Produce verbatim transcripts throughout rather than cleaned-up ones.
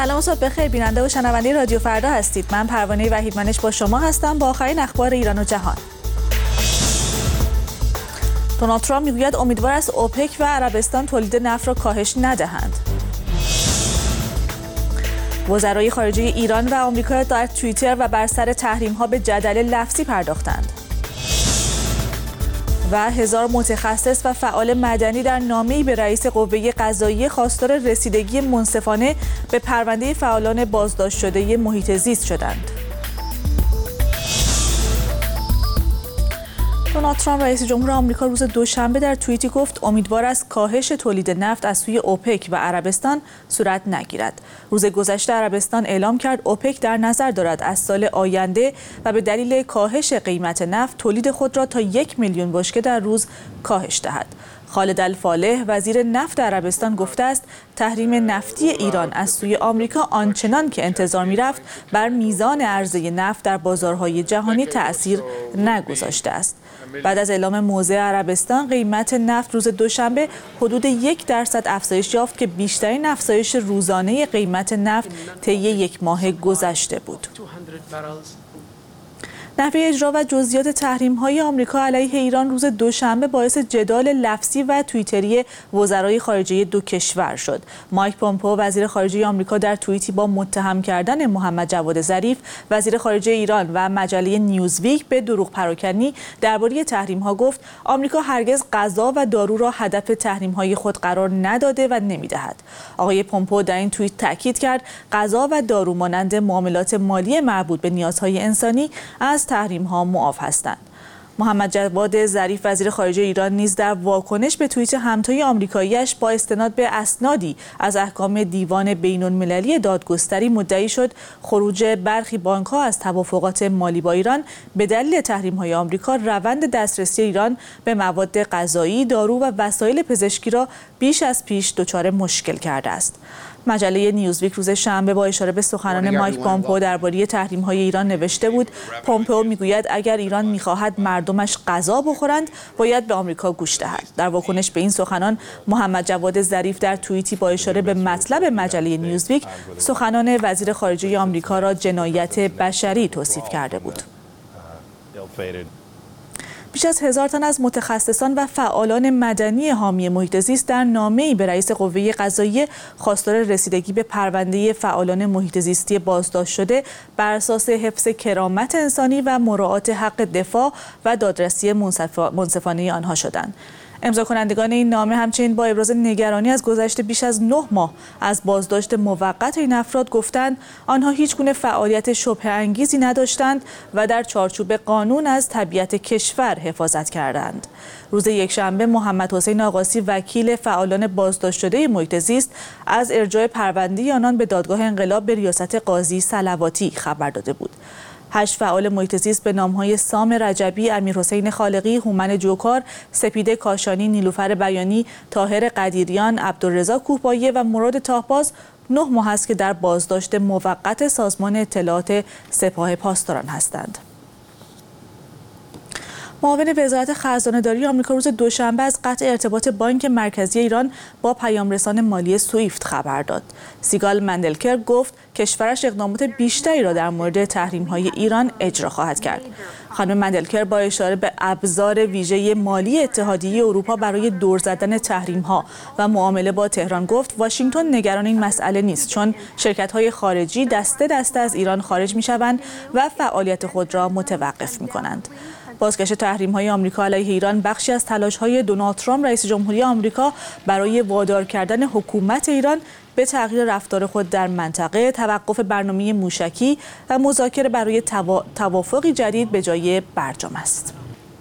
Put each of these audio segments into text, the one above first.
سلام و صبح بخیر بیننده و شنونده رادیو فردا هستید. من پروانه وحیدمنش با شما هستم با آخرین اخبار ایران و جهان. دونالد ترامپ میگوید امیدوار است اوپک و عربستان تولید نفت را کاهش ندهند. وزرای خارجه ایران و آمریکا در توییتر و بر سر تحریم‌ها به جدل لفظی پرداختند. و هزار متخصص و فعال مدنی در نامه‌ای به رئیس قوه قضاییه خواستار رسیدگی منصفانه به پرونده فعالان بازداشت شده محیط زیست شدند. دونالد ترامپ رئیس جمهور آمریکا روز دوشنبه در توییتی گفت امیدوار است کاهش تولید نفت از سوی اوپک و عربستان صورت نگیرد. روز گذشته عربستان اعلام کرد اوپک در نظر دارد از سال آینده و به دلیل کاهش قیمت نفت تولید خود را تا یک میلیون بشکه در روز کاهش دهد. خالد الفالح وزیر نفت عربستان گفته است تحریم نفتی ایران از سوی آمریکا آنچنان که انتظار می‌رفت بر میزان عرضه نفت در بازارهای جهانی تأثیر نگذاشته است. بعد از اعلام موضع عربستان قیمت نفت روز دوشنبه حدود یک درصد افزایش یافت که بیشترین افزایش روزانه قیمت نفت طی یک ماه گذشته بود. نحوه اجرا و جزئیات تحریم‌های آمریکا علیه ایران روز دوشنبه باعث جدال لفظی و توییتری وزرای خارجه دو کشور شد. مایک پومپئو وزیر خارجه آمریکا در توییتی با متهم کردن محمد جواد ظریف وزیر خارجه ایران و مجله نیوزویک به دروغ پراکنی درباره تحریم‌ها گفت آمریکا هرگز غذا و دارو را هدف تحریم‌های خود قرار نداده و نمی‌دهد. آقای پومپئو در این توییت تاکید کرد غذا و دارو مانند معاملات مالی مربوط به نیازهای انسانی از تحریم ها معاف هستند. محمد جواد ظریف وزیر خارجه ایران نیز در واکنش به توییت همتای آمریکایی‌اش با استناد به اسنادی از احکام دیوان بین‌المللی دادگستری مدعی شد خروج برخی بانک‌ها از توافقات مالی با ایران به دلیل تحریم‌های آمریکا روند دسترسی ایران به مواد غذایی، دارو و وسایل پزشکی را بیش از پیش دچار مشکل کرده است. مجله نیوزویک روز شنبه با اشاره به سخنان مایک پومپئو درباره تحریم‌های ایران نوشته بود پومپئو میگوید اگر ایران می‌خواهد مردمش غذا بخورند باید به آمریکا گوش دهد. در واکنش به این سخنان محمد جواد ظریف در توییتی با اشاره به مطلب مجله نیوزویک سخنان وزیر خارجه آمریکا را جنایت بشری توصیف کرده بود. بیش از هزار تن از متخصصان و فعالان مدنی حامی محیط زیست در نامه‌ای به رئیس قوه قضاییه خواستار رسیدگی به پرونده فعالان محیط زیستی بازداشت شده بر اساس حفظ کرامت انسانی و مراعات حق دفاع و دادرسی منصفانه آنها شدند. امضا کنندگان این نامه همچنین با ابراز نگرانی از گذشت بیش از نه ماه از بازداشت موقت این افراد گفتند آنها هیچ گونه فعالیت شبهه انگیزی نداشتند و در چارچوب قانون از طبیعت کشور حفاظت کردند. روز یکشنبه محمد حسین آقاسی وکیل فعالان بازداشت شده محیط زیست از ارجاع پرونده آنان به دادگاه انقلاب به ریاست قاضی صلواتی خبر داده بود. هشت فعال محیط زیست به نام‌های سام رجبی، امیرحسین خالقی، هومن جوکار، سپیده کاشانی، نیلوفر بیانی، طاهر قدیریان، عبدالرضا کوهباییه و مراد تاهباز نه ماه است که در بازداشت موقت سازمان اطلاعات سپاه پاسداران هستند. معاون وزارت خزانه‌داری آمریکا روز دوشنبه از قطع ارتباط بانک مرکزی ایران با پیامرسان مالی سویفت خبر داد. سیگال مندلکر گفت کشورش اقدامات بیشتری را در مورد تحریم‌های ایران اجرا خواهد کرد. خانم مندلکر با اشاره به ابزار ویژه مالی اتحادیه اروپا برای دور زدن تحریم‌ها و معامله با تهران گفت واشنگتن نگران این مسئله نیست چون شرکت‌های خارجی دسته دسته از ایران خارج می‌شوند و فعالیت خود را متوقف می‌کنند. بازگشت تحریم‌های آمریکا علیه ایران بخشی از تلاش‌های دونالد ترامپ رئیس جمهوری آمریکا برای وادار کردن حکومت ایران به تغییر رفتار خود در منطقه، توقف برنامه موشکی و مذاکره برای توا... توافقی جدید به جای برجام است.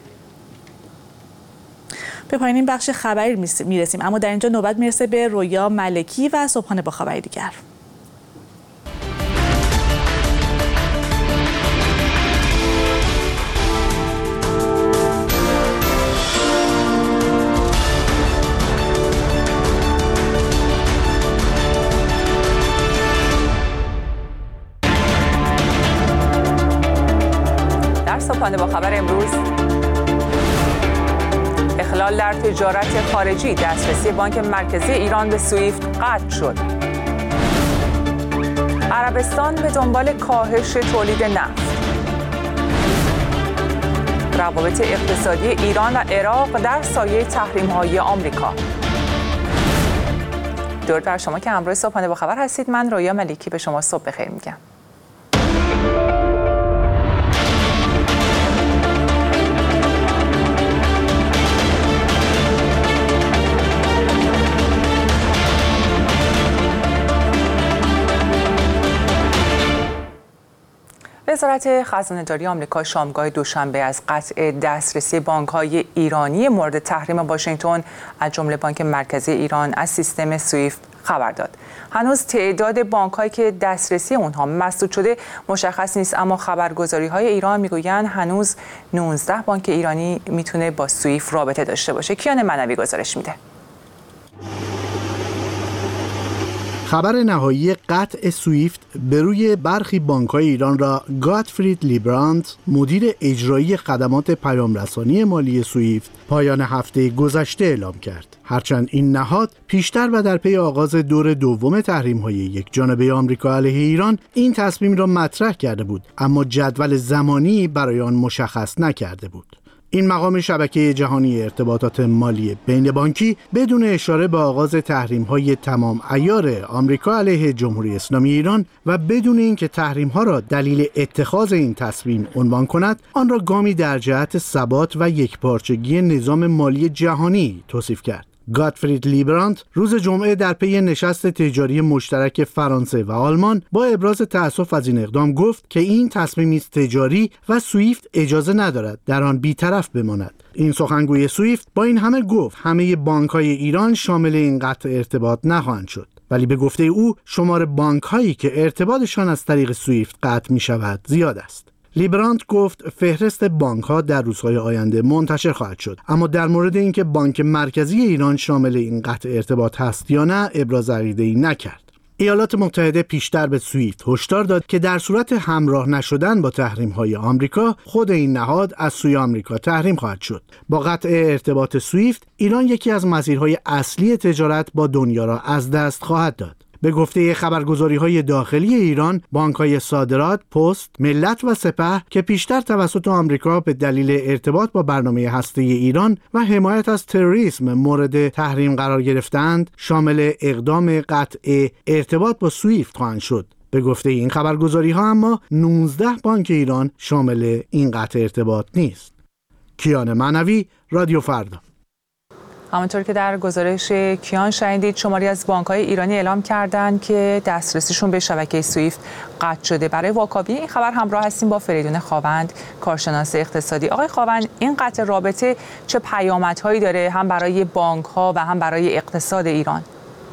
به پایان این بخش خبری میرسیم اما در اینجا نوبت میرسه به رویا ملکی و صبحانه با خبری دیگر. صبحانه با خبر امروز اخلال در تجارت خارجی، دسترسی بانک مرکزی ایران به سویفت قطع شد. عربستان به دنبال کاهش تولید نفت. روابط اقتصادی ایران و عراق در سایه تحریم‌های آمریکا. درود بر شما که همراه صبحانه با خبر هستید. من رویا ملیکی به شما صبح بخیر میگم. وزارت خزانه‌داری آمریکا شامگاه دوشنبه از قطع دسترسی بانک‌های ایرانی مورد تحریم واشنگتن از جمله بانک مرکزی ایران از سیستم سویفت خبر داد. هنوز تعداد بانک‌هایی که دسترسی اونها مسدود شده مشخص نیست، اما خبرگزاری‌های ایران میگویند هنوز نوزده بانک ایرانی میتونه با سویفت رابطه داشته باشه. کیان منوی گزارش میده. خبر نهایی قطع سویفت به روی برخی بانک‌های ایران را گاتفرید لیبراند، مدیر اجرایی خدمات پیام‌رسانی مالی سویفت، پایان هفته گذشته اعلام کرد. هرچند این نهاد پیشتر و در پی آغاز دور دوم تحریم‌های یک جانبه آمریکا علیه ایران این تصمیم را مطرح کرده بود، اما جدول زمانی برای آن مشخص نکرده بود. این مقام شبکه جهانی ارتباطات مالی بین بانکی بدون اشاره به آغاز تحریم‌های تمام عیار آمریکا علیه جمهوری اسلامی ایران و بدون اینکه تحریم‌ها را دلیل اتخاذ این تصمیم عنوان کند، آن را گامی در جهت ثبات و یکپارچگی نظام مالی جهانی توصیف کرد. گاتفرید لیبراند روز جمعه در پی نشست تجاری مشترک فرانسه و آلمان با ابراز تأسف از این اقدام گفت که این تصمیمی است تجاری و سویفت اجازه ندارد در آن بی‌طرف بماند. این سخنگوی سویفت با این همه گفت همه بانک‌های ایران شامل این قطع ارتباط نخواهند شد، ولی به گفته او شمار بانک‌هایی که ارتباطشان از طریق سویفت قطع می‌شود زیاد است. لیبراند گفت فهرست بانک‌ها در روزهای آینده منتشر خواهد شد، اما در مورد اینکه بانک مرکزی ایران شامل این قطع ارتباط هست یا نه ابراز عقیده‌ای نکرد. ایالات متحده پیشتر به سویفت هشدار داد که در صورت همراه نشدن با تحریم‌های آمریکا خود این نهاد از سوی آمریکا تحریم خواهد شد. با قطع ارتباط سویفت ایران یکی از مسیرهای اصلی تجارت با دنیا را از دست خواهد داد. به گفته خبرگزاری‌های داخلی ایران، بانک‌های صادرات، پست، ملت و سپه که پیشتر توسط آمریکا به دلیل ارتباط با برنامه هسته‌ای ایران و حمایت از تروریسم مورد تحریم قرار گرفتند، شامل اقدام قطع ارتباط با سویفت خواهند شد. به گفته این خبرگزاری‌ها اما نوزده بانک ایران شامل این قطع ارتباط نیست. کیان منوی، رادیو فردا. همونطور که در گزارش کیان شنیدید، شماری از بانک‌های ایرانی اعلام کردند که دسترسیشون به شبکه سویفت قطع شده. برای واکاوی این خبر همراه هستیم با فریدون خاوند، کارشناس اقتصادی. آقای خاوند، این قطع رابطه چه پیامدهایی داره هم برای بانک‌ها و هم برای اقتصاد ایران؟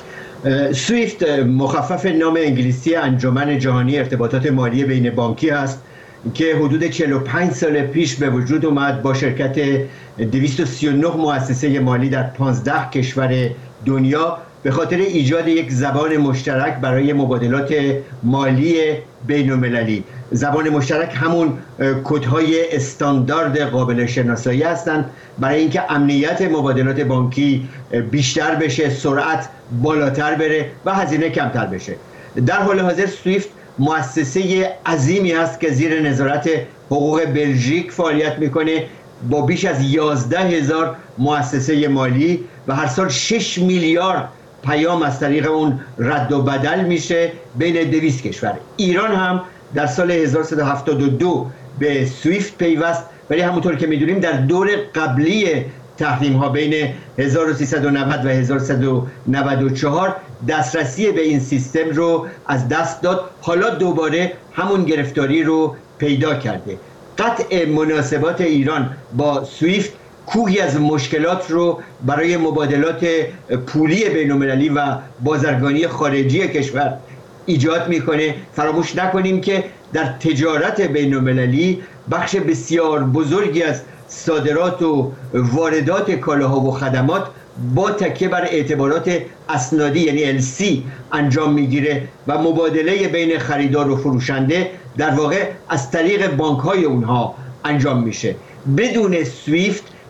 سویفت مخفف نام انگلیسی انجمن جهانی ارتباطات مالی بین بانکی است که حدود چهل و پنج سال پیش به وجود اومد با شرکت دویست و سی و نه مؤسسه مالی در پانزده کشور دنیا به خاطر ایجاد یک زبان مشترک برای مبادلات مالی بین‌المللی. زبان مشترک همون کدهای استاندارد قابل شناسایی هستند برای اینکه امنیت مبادلات بانکی بیشتر بشه، سرعت بالاتر بره و هزینه کمتر بشه. در حال حاضر سویفت مؤسسه عظیمی است که زیر نظارت حقوق بلژیک فعالیت میکنه با بیش از یازده هزار مؤسسه مالی و هر سال شش میلیارد پیام از طریق اون رد و بدل میشه بین دویست کشور. ایران هم در سال هزار و سیصد و هفتاد و دو به سویفت پیوست، ولی همونطور که میدونیم در دور قبلی تحریم ها بین هزار و سیصد و نود و هزار و سیصد و نود و چهار دسترسی به این سیستم رو از دست داد. حالا دوباره همون گرفتاری رو پیدا کرده. قطع مناسبات ایران با سویفت کوهی از مشکلات رو برای مبادلات پولی بین‌المللی و بازرگانی خارجی کشور ایجاد میکنه. فراموش نکنیم که در تجارت بین‌المللی بخش بسیار بزرگی از صادرات و واردات کالاها و خدمات با تکیه بر اعتبارات اسنادی یعنی ال سی انجام میگیره و مبادله بین خریدار و فروشنده در واقع از طریق بانک‌های اونها انجام میشه. بدون سویفت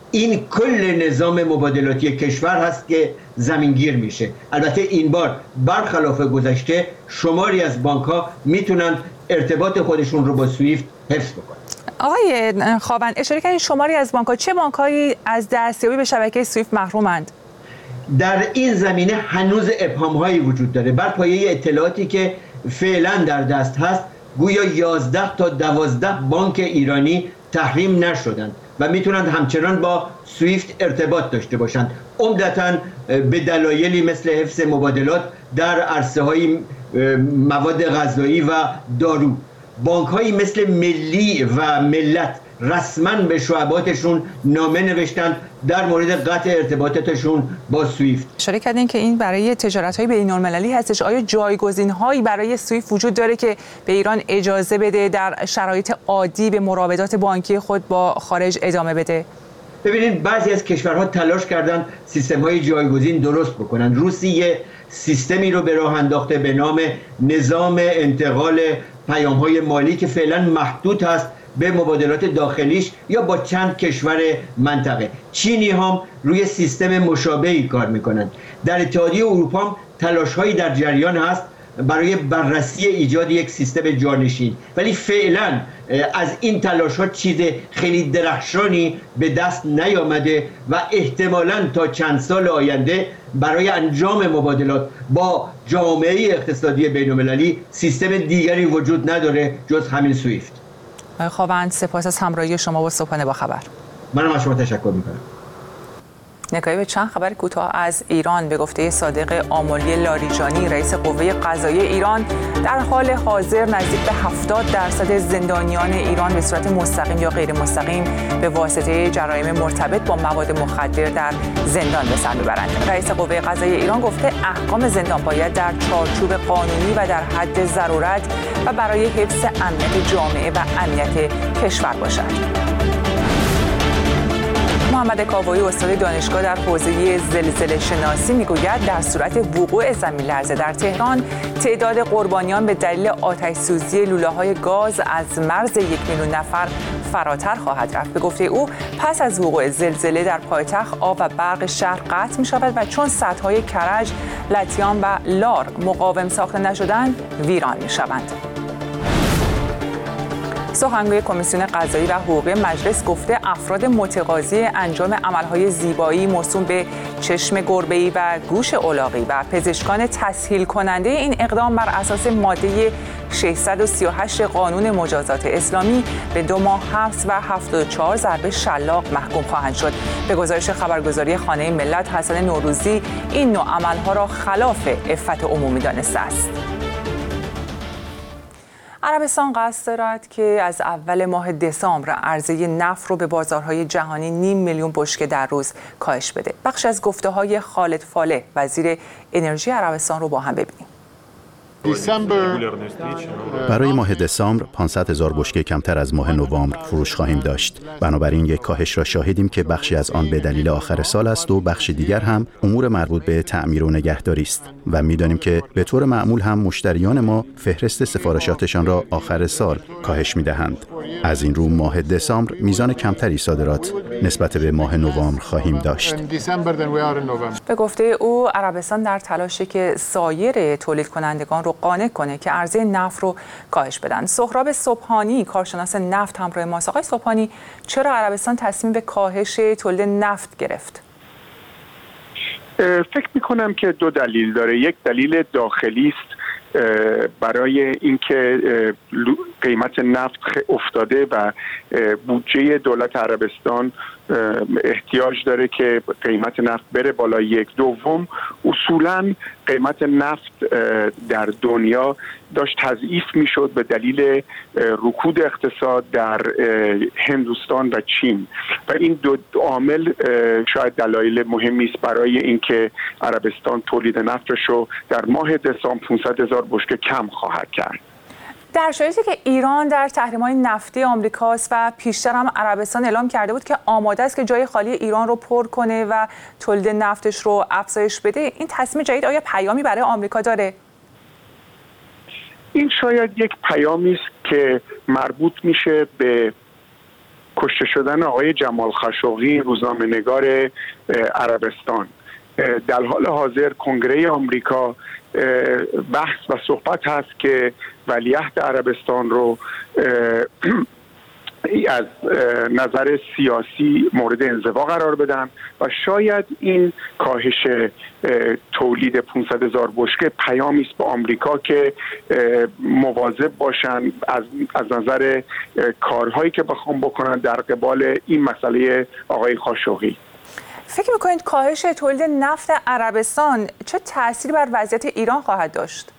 این کل نظام مبادلاتی کشور هست که زمینگیر میشه. البته این بار برخلاف گذشته شماری از بانک ها میتونن ارتباط خودشون رو با سویفت حفظ بکنن. آقای خاوند اشاره کردین شماری از بانک ها، چه بانک هایی از دستیابی به شبکه سویفت محرومند؟ در این زمینه هنوز ابهام هایی وجود داره. بر پایه اطلاعاتی که فعلا در دست هست گویا یازده تا دوازده بانک ایرانی تحریم نشدند و میتونند همچنان با سویفت ارتباط داشته باشند، عمدتاً به دلایلی مثل حفظ مبادلات در عرصه‌های مواد غذایی و دارو. بانک‌هایی مثل ملی و ملت رسما به شعباتشون نامه نوشتند در مورد قطع ارتباطاتشون با سویفت. اشاره کردین که این برای تجارت‌های بین‌المللی هستش. آیا جایگزین‌هایی برای سویفت وجود داره که به ایران اجازه بده در شرایط عادی به مراودات بانکی خود با خارج ادامه بده؟ ببینید بعضی از کشورها تلاش کردند سیستم‌های جایگزین درست بکنن. روسیه سیستمی رو به راه انداخته به نام نظام انتقال پیام‌های مالی که فعلا محدود هست به مبادلات داخلیش یا با چند کشور منطقه. چینی هم روی سیستم مشابهی کار میکنند. در اتحادیه اروپا هم تلاش‌هایی در جریان هست برای بررسی ایجاد یک سیستم جانشین، ولی فعلا از این تلاش‌ها چیز خیلی درخشانی به دست نیامده و احتمالاً تا چند سال آینده برای انجام مبادلات با جامعه اقتصادی بین‌المللی سیستم دیگری وجود نداره جز همین سویفت. آقای خاوند سپاس از همراهی شما با صبحانه با خبر. منم از شما تشکر میکنم. نگاهی به چند خبر کوتاه از ایران. به گفته صادق آملی لاریجانی رئیس قوه قضاییه ایران، در حال حاضر نزدیک به هفتاد درصد زندانیان ایران به صورت مستقیم یا غیر مستقیم به واسطه جرایم مرتبط با مواد مخدر در زندان به سر میبرند. رئیس قوه قضاییه ایران گفته احکام زندان باید در چارچوب قانونی و در حد ضرورت و برای حفظ امنیت جامعه و امنیت کشور باشد. محمد کاوایی استاد دانشگاه در حوزه زلزله شناسی میگوید در صورت وقوع زمین لرزه در تهران تعداد قربانیان به دلیل آتش سوزی لوله‌های گاز از مرز یک میلیون نفر فراتر خواهد رفت. به گفته او پس از وقوع زلزله در پایتخت آب و برق شهر قطع می‌شود و چون سدهای کرج، لطیان و لار مقاوم ساخته نشدند ویران می‌شوند. سخنگوی کمیسیون قضایی و حقوقی مجلس گفته افراد متقاضی انجام عملهای زیبایی موسوم به چشم گربه‌ای و گوش الاغی و پزشکان تسهیل کننده این اقدام بر اساس ماده ششصد و سی و هشت قانون مجازات اسلامی به دو ماه حبس و هفتاد و چهار ضربه شلاق محکوم خواهند شد. به گزارش خبرگزاری خانه ملت، حسن نوروزی این نوع عملها را خلاف عفت عمومی دانسته است. عربستان قصد دارد که از اول ماه دسامبر عرضه نفت رو به بازارهای جهانی نیم میلیون بشکه در روز کاهش بده. بخش از گفته‌های خالد فالح وزیر انرژی عربستان رو با هم ببینیم. برای ماه دسامبر پانصد هزار بشکه کمتر از ماه نوامبر فروش خواهیم داشت. بنابراین یک کاهش را شاهدیم که بخشی از آن به دلیل آخر سال است و بخش دیگر هم امور مربوط به تعمیر و نگهداری است و می‌دانیم که به طور معمول هم مشتریان ما فهرست سفارشاتشان را آخر سال کاهش می‌دهند. از این رو ماه دسامبر میزان کمتری صادرات نسبت به ماه نوامبر خواهیم داشت. به گفته او عربستان در تلاشی که سایر تولید کنندگان رو قانع کنه که عرضه نفت رو کاهش بدن. سهراب صبحانی کارشناس نفت همراه ماست. آقای صبحانی، چرا عربستان تصمیم به کاهش تولید نفت گرفت؟ فکر می‌کنم که دو دلیل داره. یک دلیل داخلی است برای اینکه قیمت نفت افتاده و بودجه دولت عربستان احتیاج داره که قیمت نفت بره بالا. یک دوم اصولاً قیمت نفت در دنیا داشت تضعیف میشد به دلیل رکود اقتصاد در هندوستان و چین و این دو عامل شاید دلایل مهمی است برای اینکه عربستان تولید نفتش رو در ماه دسامبر پانصد هزار بشکه کم خواهد کرد. در شرایطی که ایران در تحریم‌های نفتی آمریکاست و پیشتر هم عربستان اعلام کرده بود که آماده است که جای خالی ایران رو پر کنه و تولید نفتش رو افزایش بده، این تصمیم جدید آیا پیامی برای آمریکا داره؟ این شاید یک پیامی است که مربوط میشه به کشته شدن آقای جمال خاشقجی، روزنامه‌نگار عربستان. در حال حاضر کنگره آمریکا بحث و صحبت هست که ولیعهد عربستان رو از نظر سیاسی مورد انزوا قرار بدن و شاید این کاهش تولید پانصد هزار بشکه پیامی است به آمریکا که مواظب باشن از از نظر کارهایی که بخوام بکنن در قبال این مسئله آقای خاشقجی. فکر میکنید کاهش تولید نفت عربستان چه تأثیری بر وضعیت ایران خواهد داشت؟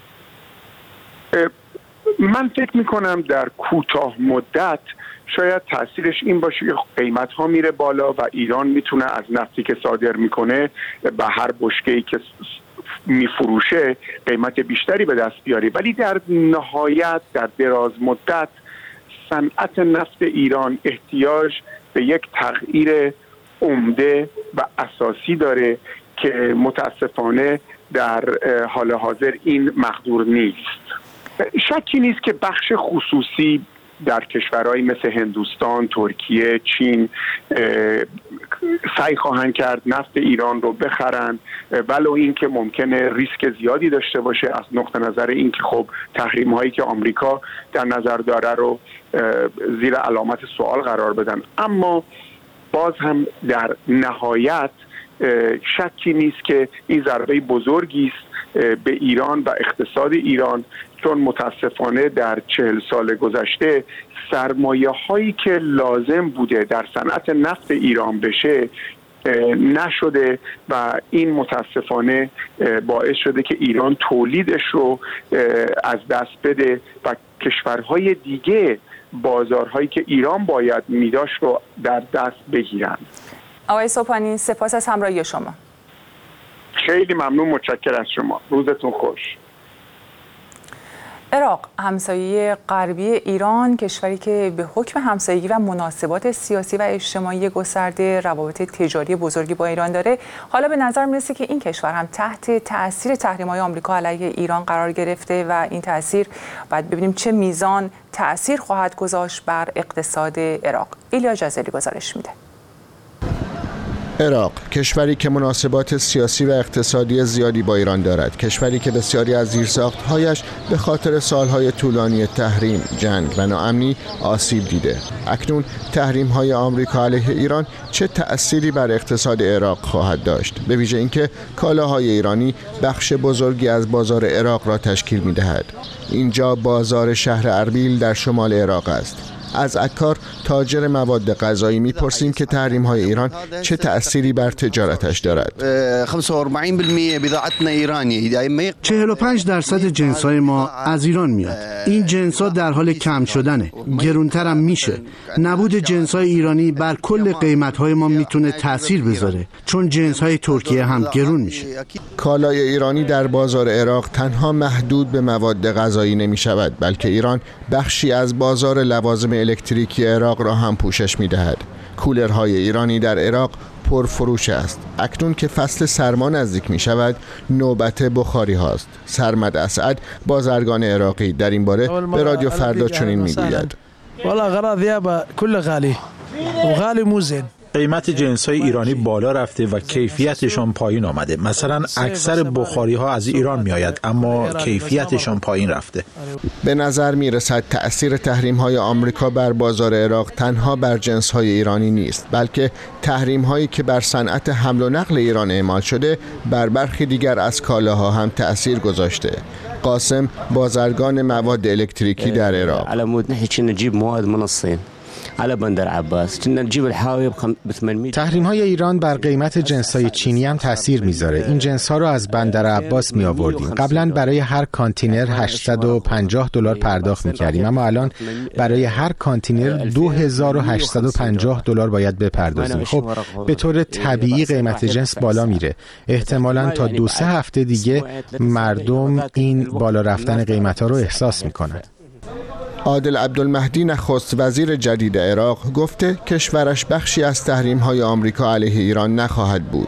من فکر میکنم در کوتاه مدت شاید تاثیرش این باشه که قیمت ها میره بالا و ایران میتونه از نفتی که صادر میکنه به هر بشکه‌ای که میفروشه قیمت بیشتری به دست بیاره، ولی در نهایت در دراز مدت صنعت نفت ایران احتیاج به یک تغییر عمده و اساسی داره که متاسفانه در حال حاضر این مقدور نیست. شکی نیست که بخش خصوصی در کشورهای مثل هندوستان، ترکیه، چین سعی خواهند کرد نفت ایران رو بخرن، ولو اینکه ممکنه ریسک زیادی داشته باشه از نقطه نظر اینکه خب تحریم هایی که آمریکا در نظر داره رو زیر علامت سوال قرار بدن. اما باز هم در نهایت شکی نیست که این ضربه بزرگی است به ایران و اقتصاد ایران، چون متاسفانه در چهل سال گذشته سرمایه هایی که لازم بوده در صنعت نفت ایران بشه نشده و این متاسفانه باعث شده که ایران تولیدش رو از دست بده و کشورهای دیگه بازارهایی که ایران باید میداشت رو در دست بگیرن. آقای سوپانی سپاس از همراهی شما. خیلی ممنون، متشکرم از شما. روزتون خوش. عراق، همسایه غربی ایران، کشوری که به حکم همسایگی و مناسبات سیاسی و اجتماعی گسترده روابط تجاری بزرگی با ایران داره، حالا به نظر میرسه که این کشور هم تحت تأثیر تحریم‌های آمریکا علیه ایران قرار گرفته و این تأثیر باید ببینیم چه میزان تأثیر خواهد گذاشت بر اقتصاد عراق. ایلیا جزیری گزارش میده. عراق، کشوری که مناسبات سیاسی و اقتصادی زیادی با ایران دارد، کشوری که بسیاری از زیرساخت‌هایش به خاطر سالهای طولانی تحریم، جنگ و ناامنی آسیب دیده. اکنون تحریم‌های آمریکا علیه ایران چه تأثیری بر اقتصاد عراق خواهد داشت؟ به ویژه اینکه کالاهای ایرانی بخش بزرگی از بازار عراق را تشکیل می‌دهد. اینجا بازار شهر اربیل در شمال عراق است. از عکار تاجر مواد غذایی میپرسیم که تحریم های ایران چه تأثیری بر تجارتش دارد. چهل و پنج درصد جنس های ما از ایران میاد. این جنس ها در حال کم شدنه، گرونتر هم میشه. نبود جنس های ایرانی بر کل قیمت های ما میتونه تأثیر بذاره، چون جنس های ترکیه هم گرون میشه. کالای ایرانی در بازار عراق تنها محدود به مواد غذایی نمیشود، بلکه ایران بخشی از بازار لوازم الکتریکی عراق را هم پوشش می‌دهد. کولرهای ایرانی در عراق پرفروش است. اکنون که فصل سرما نزدیک می‌شود، نوبت بخاری هاست. سرمد اسعد، بازرگان عراقی، در این باره به رادیو فردا چنین می‌گوید: والله غراض كل غالي وغالي موزن. قیمت جنس‌های ایرانی بالا رفته و کیفیتشان پایین آمده. مثلا اکثر بخاری‌ها از ایران می‌آید اما کیفیتشان پایین رفته. به نظر می‌رسد تأثیر تحریم‌های آمریکا بر بازار عراق تنها بر جنس‌های ایرانی نیست، بلکه تحریم‌هایی که بر صنعت حمل و نقل ایران اعمال شده بر برخی دیگر از کالاها هم تأثیر گذاشته. قاسم، بازرگان مواد الکتریکی در عراق: على مود نحكي نجيب مواد من الصين على بندر عباس كنا نجيب الحاوي ب ثمانمائة. تحریم های ایران بر قیمت جنس های چینی هم تاثیر میذاره. این جنس ها رو از بندر عباس می آوردیم. قبلا برای هر کانتینر هشتصد و پنجاه دلار پرداخت میکردیم، اما الان برای هر کانتینر دو هزار و هشتصد و پنجاه دلار باید بپردازیم. خب به طور طبیعی قیمت جنس بالا میره. احتمالاً تا دو سه هفته دیگه مردم این بالا رفتن قیمت ها رو احساس میکنن. عادل عبدالمهدی، نخست وزیر جدید عراق، گفته کشورش بخشی از تحریم‌های آمریکا علیه ایران نخواهد بود.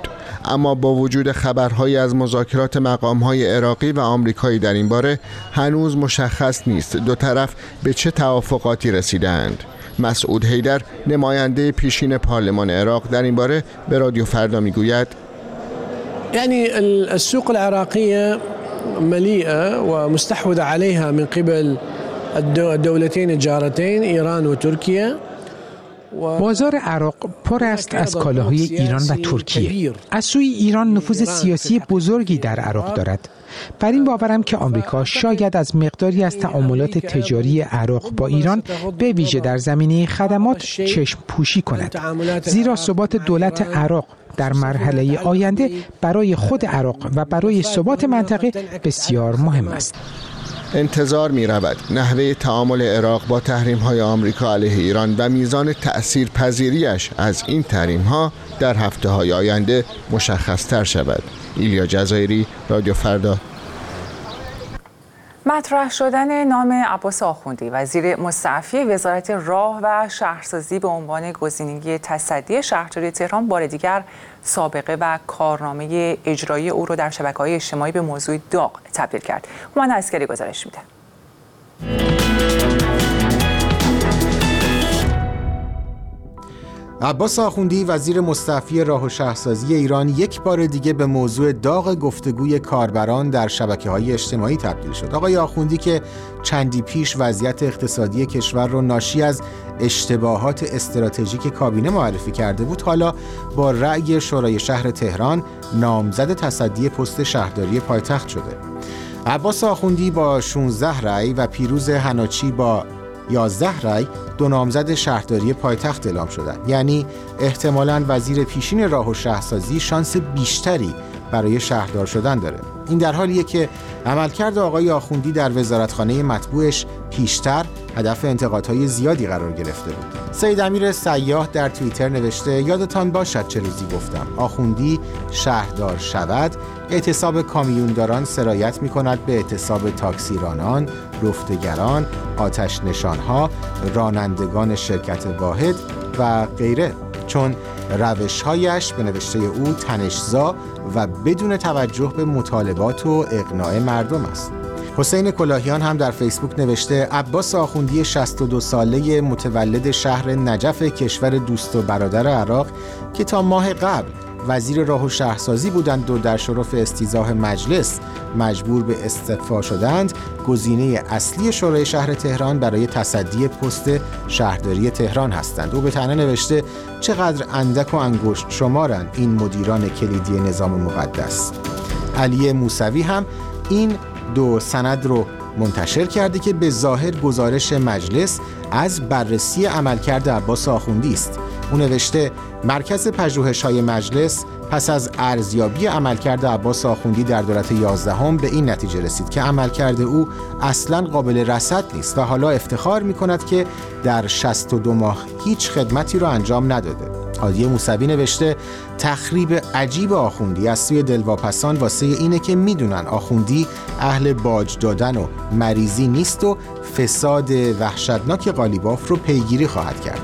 اما با وجود خبرهایی از مذاکرات مقام‌های عراقی و آمریکایی در این باره هنوز مشخص نیست دو طرف به چه توافقاتی رسیدند. مسعود حیدر نماینده پیشین پارلمان عراق در این باره به رادیو فردا میگوید یعنی السوق العراقیه ملیئه و مستحوذه عليها من قبل الدولتين الجارتين ایران و ترکیه. بازار عراق پر است از کالاهای ایران و ترکیه. از سوی ایران نفوذ سیاسی بزرگی در عراق دارد. بر این باورم که آمریکا شاید از مقداری از تعاملات تجاری عراق با ایران به ویژه در زمینه خدمات چشم پوشی کند، زیرا ثبات دولت عراق در مرحله آینده برای خود عراق و برای ثبات منطقه بسیار مهم است. انتظار می رود نحوه تعامل عراق با تحریم های آمریکا علیه ایران و میزان تأثیر پذیریش از این تحریم ها در هفته های آینده مشخص تر شود. ایلیا جزایری، رادیو فردا. مطرح شدن نام عباس آخوندی وزیر مستعفی وزارت راه و شهرسازی به عنوان گزینه تصدی شهرداری تهران بار دیگر سابقه و کارنامه اجرایی او را در شبکه‌های اجتماعی به موضوع داغ تبدیل کرد. هومن عسکری گزارش میده. عباس آخوندی وزیر مستعفی راه و شهرسازی ایران یک بار دیگه به موضوع داغ گفتگوی کاربران در شبکه‌های اجتماعی تبدیل شد. آقای آخوندی که چندی پیش وضعیت اقتصادی کشور رو ناشی از اشتباهات استراتژیک کابینه معرفی کرده بود، حالا با رأی شورای شهر تهران نامزد تصدی پست شهرداری پایتخت شده. عباس آخوندی با شانزده رأی و پیروز حناچی با یازده رأی دو نامزد شهرداری پایتخت اعلام شدند. یعنی احتمالاً وزیر پیشین راه و شهرسازی شانس بیشتری برای شهردار شدن داره. این در حالیه که عملکرد آقای آخوندی در وزارتخانه مطبوعش پیشتر هدف انتقادهای زیادی قرار گرفته بود. سید امیر سیاح در توییتر نوشته یادتان باشد چه روزی گفتم آخوندی شهردار شود، اعتصاب کامیونداران سرایت می کند به اعتصاب تاکسیرانان، رفتگران، آتش نشانها، رانندگان شرکت واحد و غیره، چون روش‌هایش به نوشته او تنش‌زا و بدون توجه به مطالبات و اقناع مردم است. حسین کلاهیان هم در فیسبوک نوشته عباس آخوندی شصت و دو ساله متولد شهر نجف کشور دوست و برادر عراق که تا ماه قبل وزیر راه و شهرسازی بودند و در شرف استیضاح مجلس مجبور به استعفا شدند، گزینه اصلی شورای شهر تهران برای تصدی پست شهرداری تهران هستند. او به طعنه نوشته چقدر اندک و انگشت شمارند این مدیران کلیدی نظام مقدس. علی موسوی هم این دو سند رو منتشر کرده که به ظاهر گزارش مجلس از بررسی عملکرد عباس آخوندی است. او نوشته مرکز پژوهش‌های مجلس پس از ارزیابی عملکرد عباس آخوندی در دولت یازدهم به این نتیجه رسید که عملکرد او اصلاً قابل رصد نیست و حالا افتخار می‌کند که در شصت و دو ماه هیچ خدمتی را انجام نداده. هادی موسوی نوشته تخریب عجیب آخوندی از سوی دلواپسان واسه اینه که میدونن آخوندی اهل باج دادن و مریضی نیست و فساد وحشتناک قالیباف رو پیگیری خواهد کرد.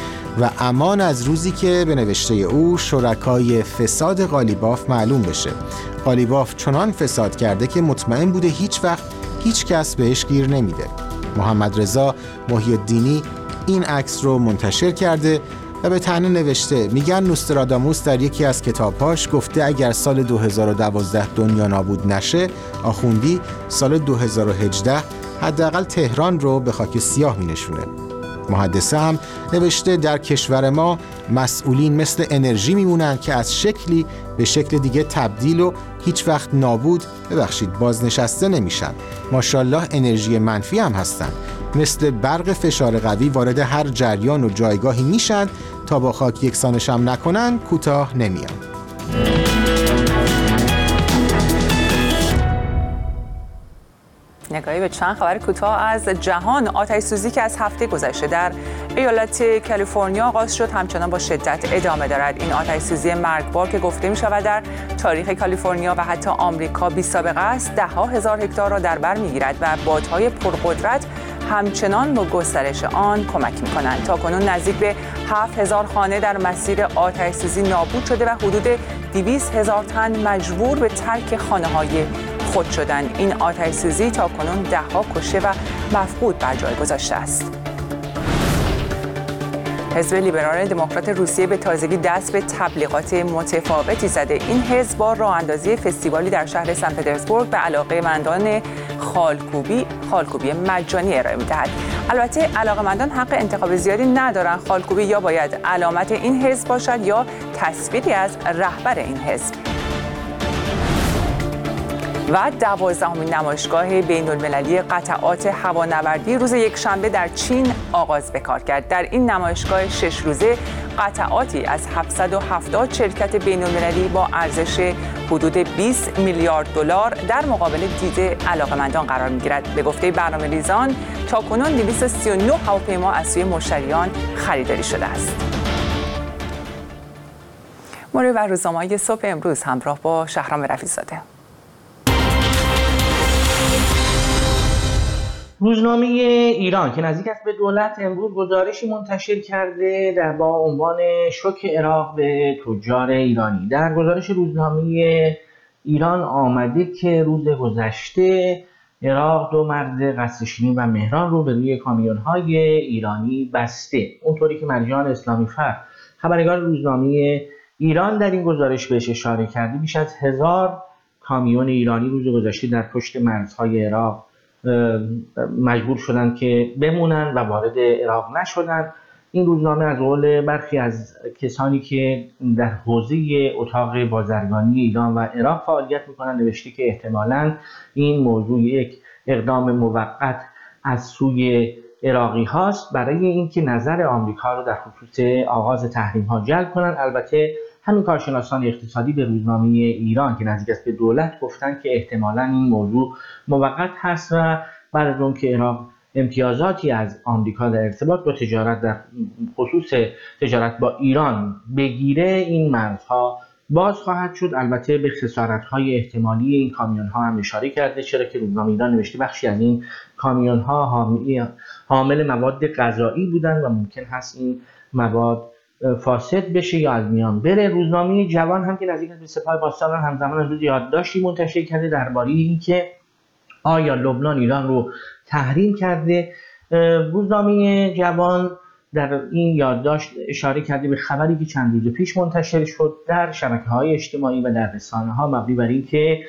و امان از روزی که به نوشته او شرکای فساد قالیباف معلوم بشه. قالیباف چنان فساد کرده که مطمئن بوده هیچ وقت هیچ کس بهش گیر نمیده. محمد رضا محی الدینی این عکس رو منتشر کرده و به طعنه نوشته میگن نوستراداموس در یکی از کتابهاش گفته اگر سال دو هزار و دوازده دنیا نابود نشه، آخوندی سال دو هزار و هجده حداقل تهران رو به خاک سیاه مینشونه. محدثه هم نوشته در کشور ما مسئولین مثل انرژی میمونن که از شکلی به شکل دیگه تبدیل و هیچ وقت نابود ببخشید بازنشسته نمیشن. ماشاءالله انرژی منفی هم هستن، مثل برق فشار قوی وارد هر جریان و جایگاهی میشن تا با خاک یکسانش هم نکنن کوتاه نمیان. نگاهی به چند خبر کوتاه از جهان. آتش سوزی که از هفته گذشته در ایالت کالیفرنیا آغاز شد همچنان با شدت ادامه دارد. این آتش سوزی مرگبار که گفته می شود در تاریخ کالیفرنیا و حتی آمریکا بی سابقه است، ده ها هزار هکتار را در بر می گیرد و بادهای پرقدرت همچنان با گسترش آن کمک می‌کنند. تاکنون نزدیک به هفت هزار خانه در مسیر آتش‌سوزی نابود شده و حدود دویست هزار تن مجبور به ترک خانه‌های خود شدند. این آتش‌سوزی تاکنون ده‌ها کشته و مفقود بر جای گذاشته است. حزب لیبرال دموکرات روسیه به تازگی دست به تبلیغات متفاوتی زده. این حزب با راه اندازی فستیوالی در شهر سن پترزبورگ به علاقه‌مندان خالکوبی خالکوبی مجانی ارائه می‌دهد. البته علاقه‌مندان حق انتخاب زیادی ندارند. خالکوبی یا باید علامت این حزب باشد یا تصویری از رهبر این حزب. و دوازدهمین نمایشگاه بین‌المللی قطعات هوانوردی روز یکشنبه در چین آغاز به کار کرد. در این نمایشگاه شش روزه قطعاتی از هفتصد و هفتاد شرکت بین‌المللی با ارزش حدود بیست میلیارد دلار در مقابل دید علاقه‌مندان قرار می‌گیرد. به گفته برنامه‌ریزان تاکنون دویست و سی و نه هواپیما از سوی مشتریان خریداری شده است. مرور بر روزنامه‌های صبح امروز همراه با شهرام رفیع‌زاده. روزنامه ایران که نزدیک است به دولت امروز گزارشی منتشر کرده در با عنوان شوک عراق به تجار ایرانی. در گزارش روزنامه ایران آمده که روز گذشته عراق دو مرز قصرشینی و مهران رو به روی کامیون‌های ایرانی بسته. اونطوری که مرجان اسلامی فر خبرنگار روزنامه ایران در این گزارش بهش اشاره کرده، بیش از هزار کامیون ایرانی روز گذشته در پشت مرزهای عراق مجبور شدن که بمونن و وارد عراق نشدن. این روزنامه از قول برخی از کسانی که در حوزه اتاق بازرگانی ایران و عراق فعالیت میکنن نوشته که احتمالاً این موضوع یک اقدام موقت از سوی عراقی هاست برای اینکه نظر آمریکا رو در خصوص آغاز تحریم ها جلب کنن. البته همین کارشناسان اقتصادی به روزنامه ایران که نزدیک است به دولت گفتن که احتمالاً این موضوع موقت هست و بعد از اون که عراق امتیازاتی از آمریکا در ارتباط با تجارت در خصوص تجارت با ایران بگیره این مرزها باز خواهد شد. البته به خسارت‌های احتمالی این کامیون‌ها هم اشاره کرده، چرا که روزنامه ایران نوشته بخشی از این کامیون‌ها حامل مواد غذایی بودند و ممکن هست این مواد فاسد بشه یا از میان بره. روزنامه جوان هم که نزدیک به سپاه پاسداران همزمان امروز یادداشتی منتشر کرده درباره اینکه آیا لبنان ایران رو تحریم کرده. روزنامه جوان در این یادداشت اشاره کرده به خبری که چند روز پیش منتشر شد در شبکه‌های اجتماعی و در رسانه‌ها مبنی بر اینکه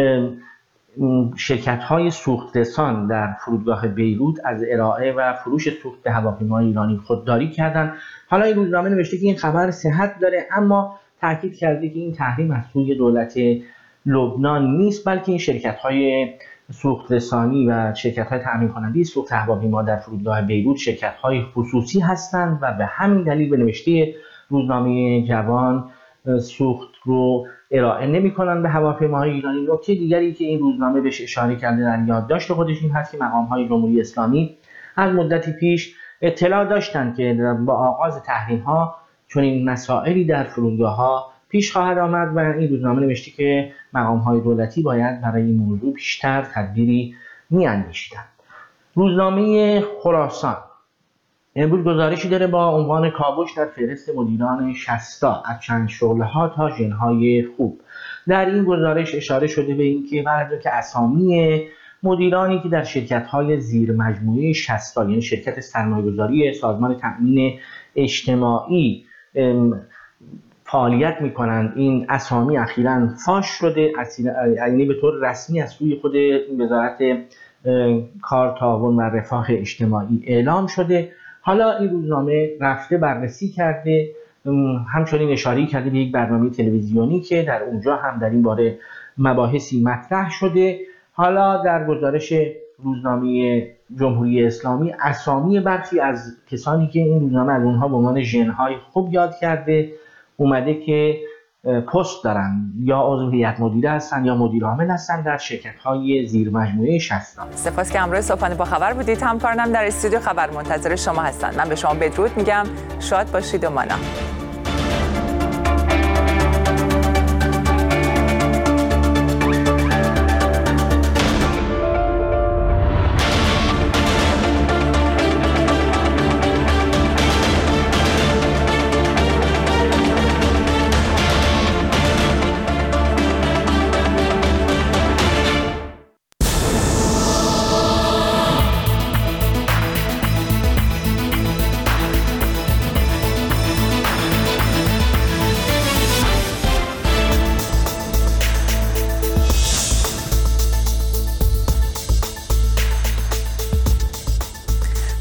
شرکت‌های سوخترسان در فرودگاه بیروت از ارائه و فروش سوخت هواپیمای ایرانی خودداری کردند. حالا این روزنامه نوشته که این خبر صحت داره، اما تاکید کرده که این تحریم از سوی دولت لبنان نیست، بلکه این شرکت‌های سوخترسانی و شرکت‌های تأمین کننده سوخت هواپیما در فرودگاه بیروت شرکت‌های خصوصی هستند و به همین دلیل به نوشته روزنامه جوان سوخت رو ارائه نمی‌کنند به هواپیماهای ایرانی. نکته دیگری که این روزنامه بهش اشاره کرده در یادداشت خودش این هست که مقام‌های جمهوری اسلامی از مدتی پیش اطلاع داشتند که با آغاز تحریم‌ها چون این مسائلی در فرودگاه‌ها پیش خواهد آمد و این روزنامه نوشته که مقام‌های دولتی باید برای این موضوع بیشتر تدبیری می‌اندیشیدند. روزنامه خراسان امروز گزارشی داره با عنوان کاوش در فهرست مدیران شصتا از چند شغل‌ها تا ژن‌های خوب. در این گزارش اشاره شده به اینکه بعد از که اسامی مدیرانی که در شرکت‌های زیر مجموعه شصتا یعنی شرکت سرمایه‌گذاری سازمان تأمین اجتماعی فعالیت می‌کنند، این اسامی اخیراً فاش شده، یعنی به طور رسمی از سوی خود وزارت کار، تعاون و رفاه اجتماعی اعلام شده. حالا این روزنامه رفته بررسی کرده، همچنین اشاره کرده به یک برنامه تلویزیونی که در اونجا هم در این باره مباحثی مطرح شده. حالا در گزارش روزنامه جمهوری اسلامی اسامی برخی از کسانی که این روزنامه از اونها به عنوان ژن‌های خوب یاد کرده اومده که پست دارن یا عضو هیئت مدیره هستن یا مدیر عامل هستن در شرکت‌های زیر مجموعه شصتا. سپاس که همراه صبحانه با خبر بودید. همکارانم در استودیو خبر منتظر شما هستن. من به شما بدرود میگم، شاد باشید و مانا.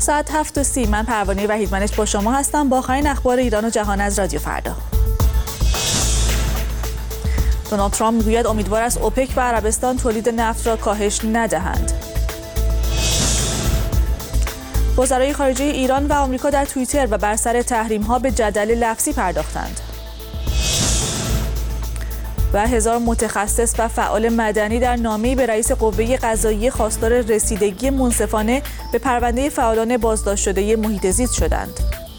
ساعت هفت و سی من پروانه وحیدمنش با شما هستم با آخرین اخبار ایران و جهان از رادیو فردا. دونالد ترامپ میگوید امیدوار است اوپک و عربستان تولید نفت را کاهش ندهند. وزرای خارجه ایران و آمریکا در توییتر و بر سر تحریم‌ها به جدل لفظی پرداختند. و هزار متخصص و فعال مدنی در نامه‌ای به رئیس قوه قضاییه خواستار رسیدگی منصفانه به پرونده فعالان بازداشت شده محیط زیست شدند.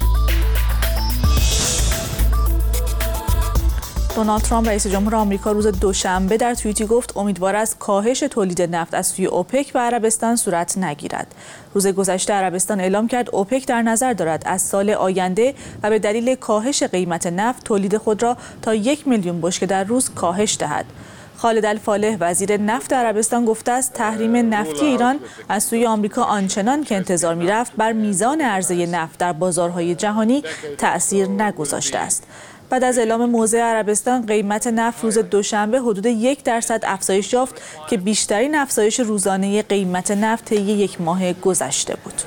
دونالد ترامپ رئیس جمهور آمریکا روز دوشنبه در توییتی گفت امیدوار است کاهش تولید نفت از سوی اوپک و عربستان صورت نگیرد. روز گذشته عربستان اعلام کرد اوپک در نظر دارد از سال آینده و به دلیل کاهش قیمت نفت تولید خود را تا یک میلیون بشکه در روز کاهش دهد. خالد الفالح وزیر نفت عربستان گفته است تحریم نفتی ایران از سوی آمریکا آنچنان که انتظار می‌رفت بر میزان عرضه نفت در بازارهای جهانی تأثیر نگذاشته است. بعد از اعلام موضع عربستان قیمت نفت روز دوشنبه حدود یک درصد افزایش یافت که بیشترین افزایش روزانه قیمت نفت طی یک ماه گذشته بود.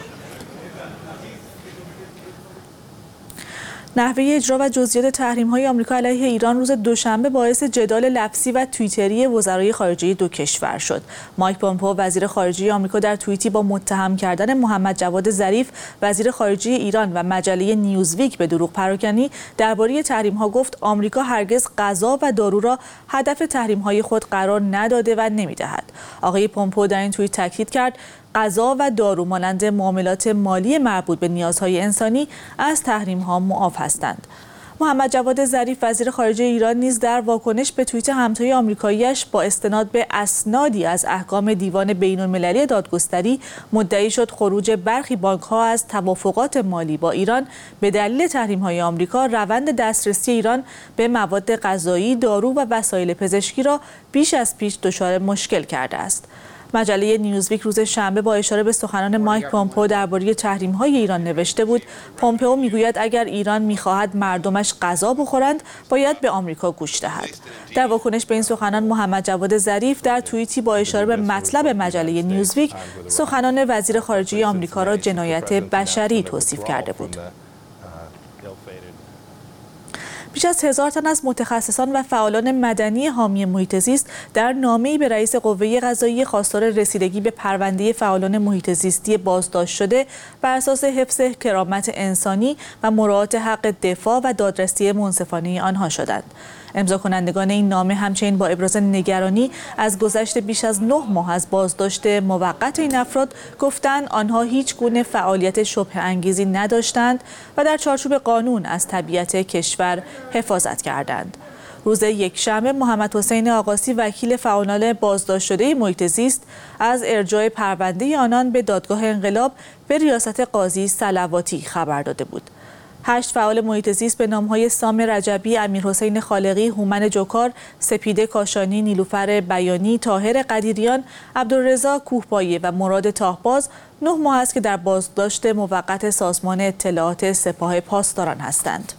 نحوه اجرا و جزئیات تحریم‌های آمریکا علیه ایران روز دوشنبه باعث جدال لفظی و توییتری وزرای خارجه دو کشور شد. مایک پومپئو وزیر خارجه آمریکا در توییتی با متهم کردن محمد جواد ظریف وزیر خارجه ایران و مجله نیوزویک به دروغ پراکنی درباره تحریم‌ها گفت آمریکا هرگز غذا و دارو را هدف تحریم‌های خود قرار نداده و نمی‌دهد. آقای پومپئو در این توییت تاکید کرد غذا و دارو مانند معاملات مالی مربوط به نیازهای انسانی از تحریم‌ها معاف هستند. محمد جواد ظریف وزیر خارجه ایران نیز در واکنش به توییت همتای آمریکایی‌اش با استناد به اسنادی از احکام دیوان بین‌المللی دادگستری مدعی شد خروج برخی بانک‌ها از توافقات مالی با ایران به دلیل تحریم‌های آمریکا روند دسترسی ایران به مواد غذایی، دارو و وسایل پزشکی را بیش از پیش دچار مشکل کرده است. مجله نیوزویک روز شنبه با اشاره به سخنان مایک پومپئو درباره تحریم‌های ایران نوشته بود پومپئو میگوید اگر ایران می‌خواهد مردمش غذا بخورند باید به آمریکا گوش دهد. در واکنش به این سخنان محمد جواد ظریف در توییتی با اشاره به مطلب مجله نیوزویک سخنان وزیر خارجه آمریکا را جنایت بشری توصیف کرده بود. بیش از هزار تن از متخصصان و فعالان مدنی حامی محیط زیست در نامه‌ای به رئیس قوه قضاییه خواستار رسیدگی به پرونده فعالان محیط زیستی بازداشت شده بر اساس حفظ کرامت انسانی و مراعات حق دفاع و دادرسی منصفانه آنها شدند. امضا کنندگان این نامه همچنین با ابراز نگرانی از گذشت بیش از نه ماه از بازداشت موقت این افراد گفتند آنها هیچ گونه فعالیت شبه انگیزی نداشتند و در چارچوب قانون از طبیعت کشور حفاظت کردند. روز یکشنبه محمد حسین آقاسی وکیل فعالان بازداشت شده محیط زیست از ارجاع پرونده آنان به دادگاه انقلاب به ریاست قاضی صلواتی خبر داده بود. هشت فعال محیط زیست به نام‌های سام رجبی، امیرحسین خالقی، هومن جوکار، سپیده کاشانی، نیلوفر بیانی، طاهر قدیریان، عبدالرضا کوهپایه و مراد تاهباز نه ماه است که در بازداشت موقت سازمان اطلاعات سپاه پاسداران هستند.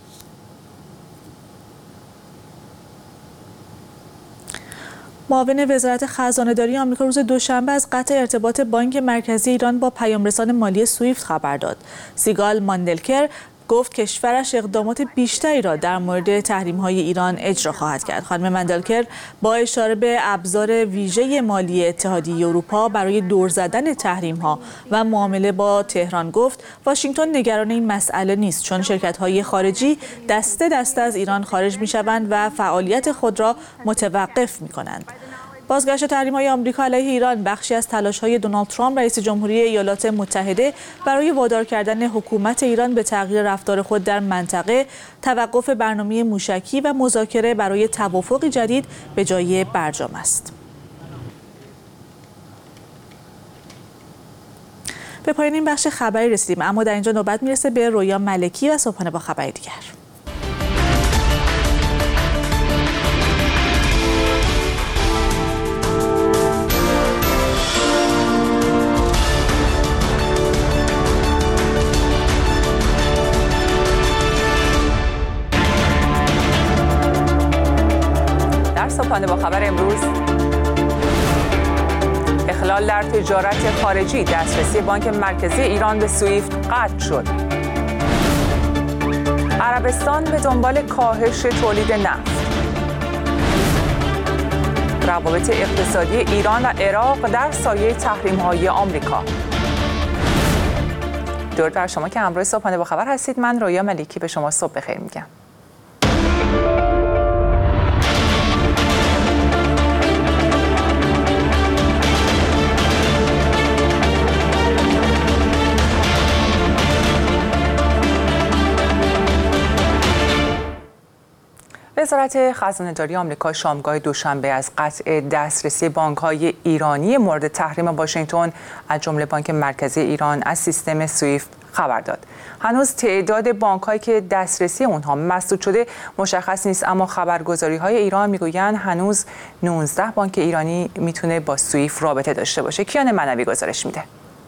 معاون وزارت خزانه‌داری آمریکا روز دوشنبه از قطع ارتباط بانک مرکزی ایران با پیامرسان مالی سویفت خبر داد. سیگال ماندلکر گفت کشورش اقدامات بیشتری را در مورد تحریم‌های ایران اجرا خواهد کرد. خانم ماندلکر با اشاره به ابزار ویژه مالی اتحادیه اروپا برای دور زدن تحریم‌ها و معامله با تهران گفت واشنگتن نگران این مسئله نیست چون شرکت‌های خارجی دسته دسته از ایران خارج می‌شوند و فعالیت خود را متوقف می‌کنند. بازگشت تحریم‌های آمریکا علیه ایران بخشی از تلاش‌های دونالد ترامپ رئیس جمهوری ایالات متحده برای وادار کردن حکومت ایران به تغییر رفتار خود در منطقه، توقف برنامه موشکی و مذاکره برای توافقی جدید به جای برجام است. به پایان این بخش خبری رسیدیم، اما در اینجا نوبت میرسه به رویا ملکی و صبحانه با خبری دیگر. صبحانه با خبر امروز، اخلال اختلال در تجارت خارجی، دسترسی بانک مرکزی ایران به سویفت قطع شد. عربستان به دنبال کاهش تولید نفت. روابط اقتصادی ایران و عراق در سایه تحریم‌های آمریکا. درود بر شما که همراه صبحانه با خبر هستید. من رویا ملیکی به شما صبح بخیر میگم. وزارت خزانه‌داری آمریکا شامگاه دوشنبه از قطع دسترسی بانک‌های ایرانی مورد تحریم واشنگتن از جمله بانک مرکزی ایران از سیستم سویفت خبر داد. هنوز تعداد بانک‌هایی که دسترسی اونها مسدود شده مشخص نیست، اما خبرگزاری‌های ایران میگویند هنوز نوزده بانک ایرانی میتونه با سویفت رابطه داشته باشه. کیان منوی گزارش میده.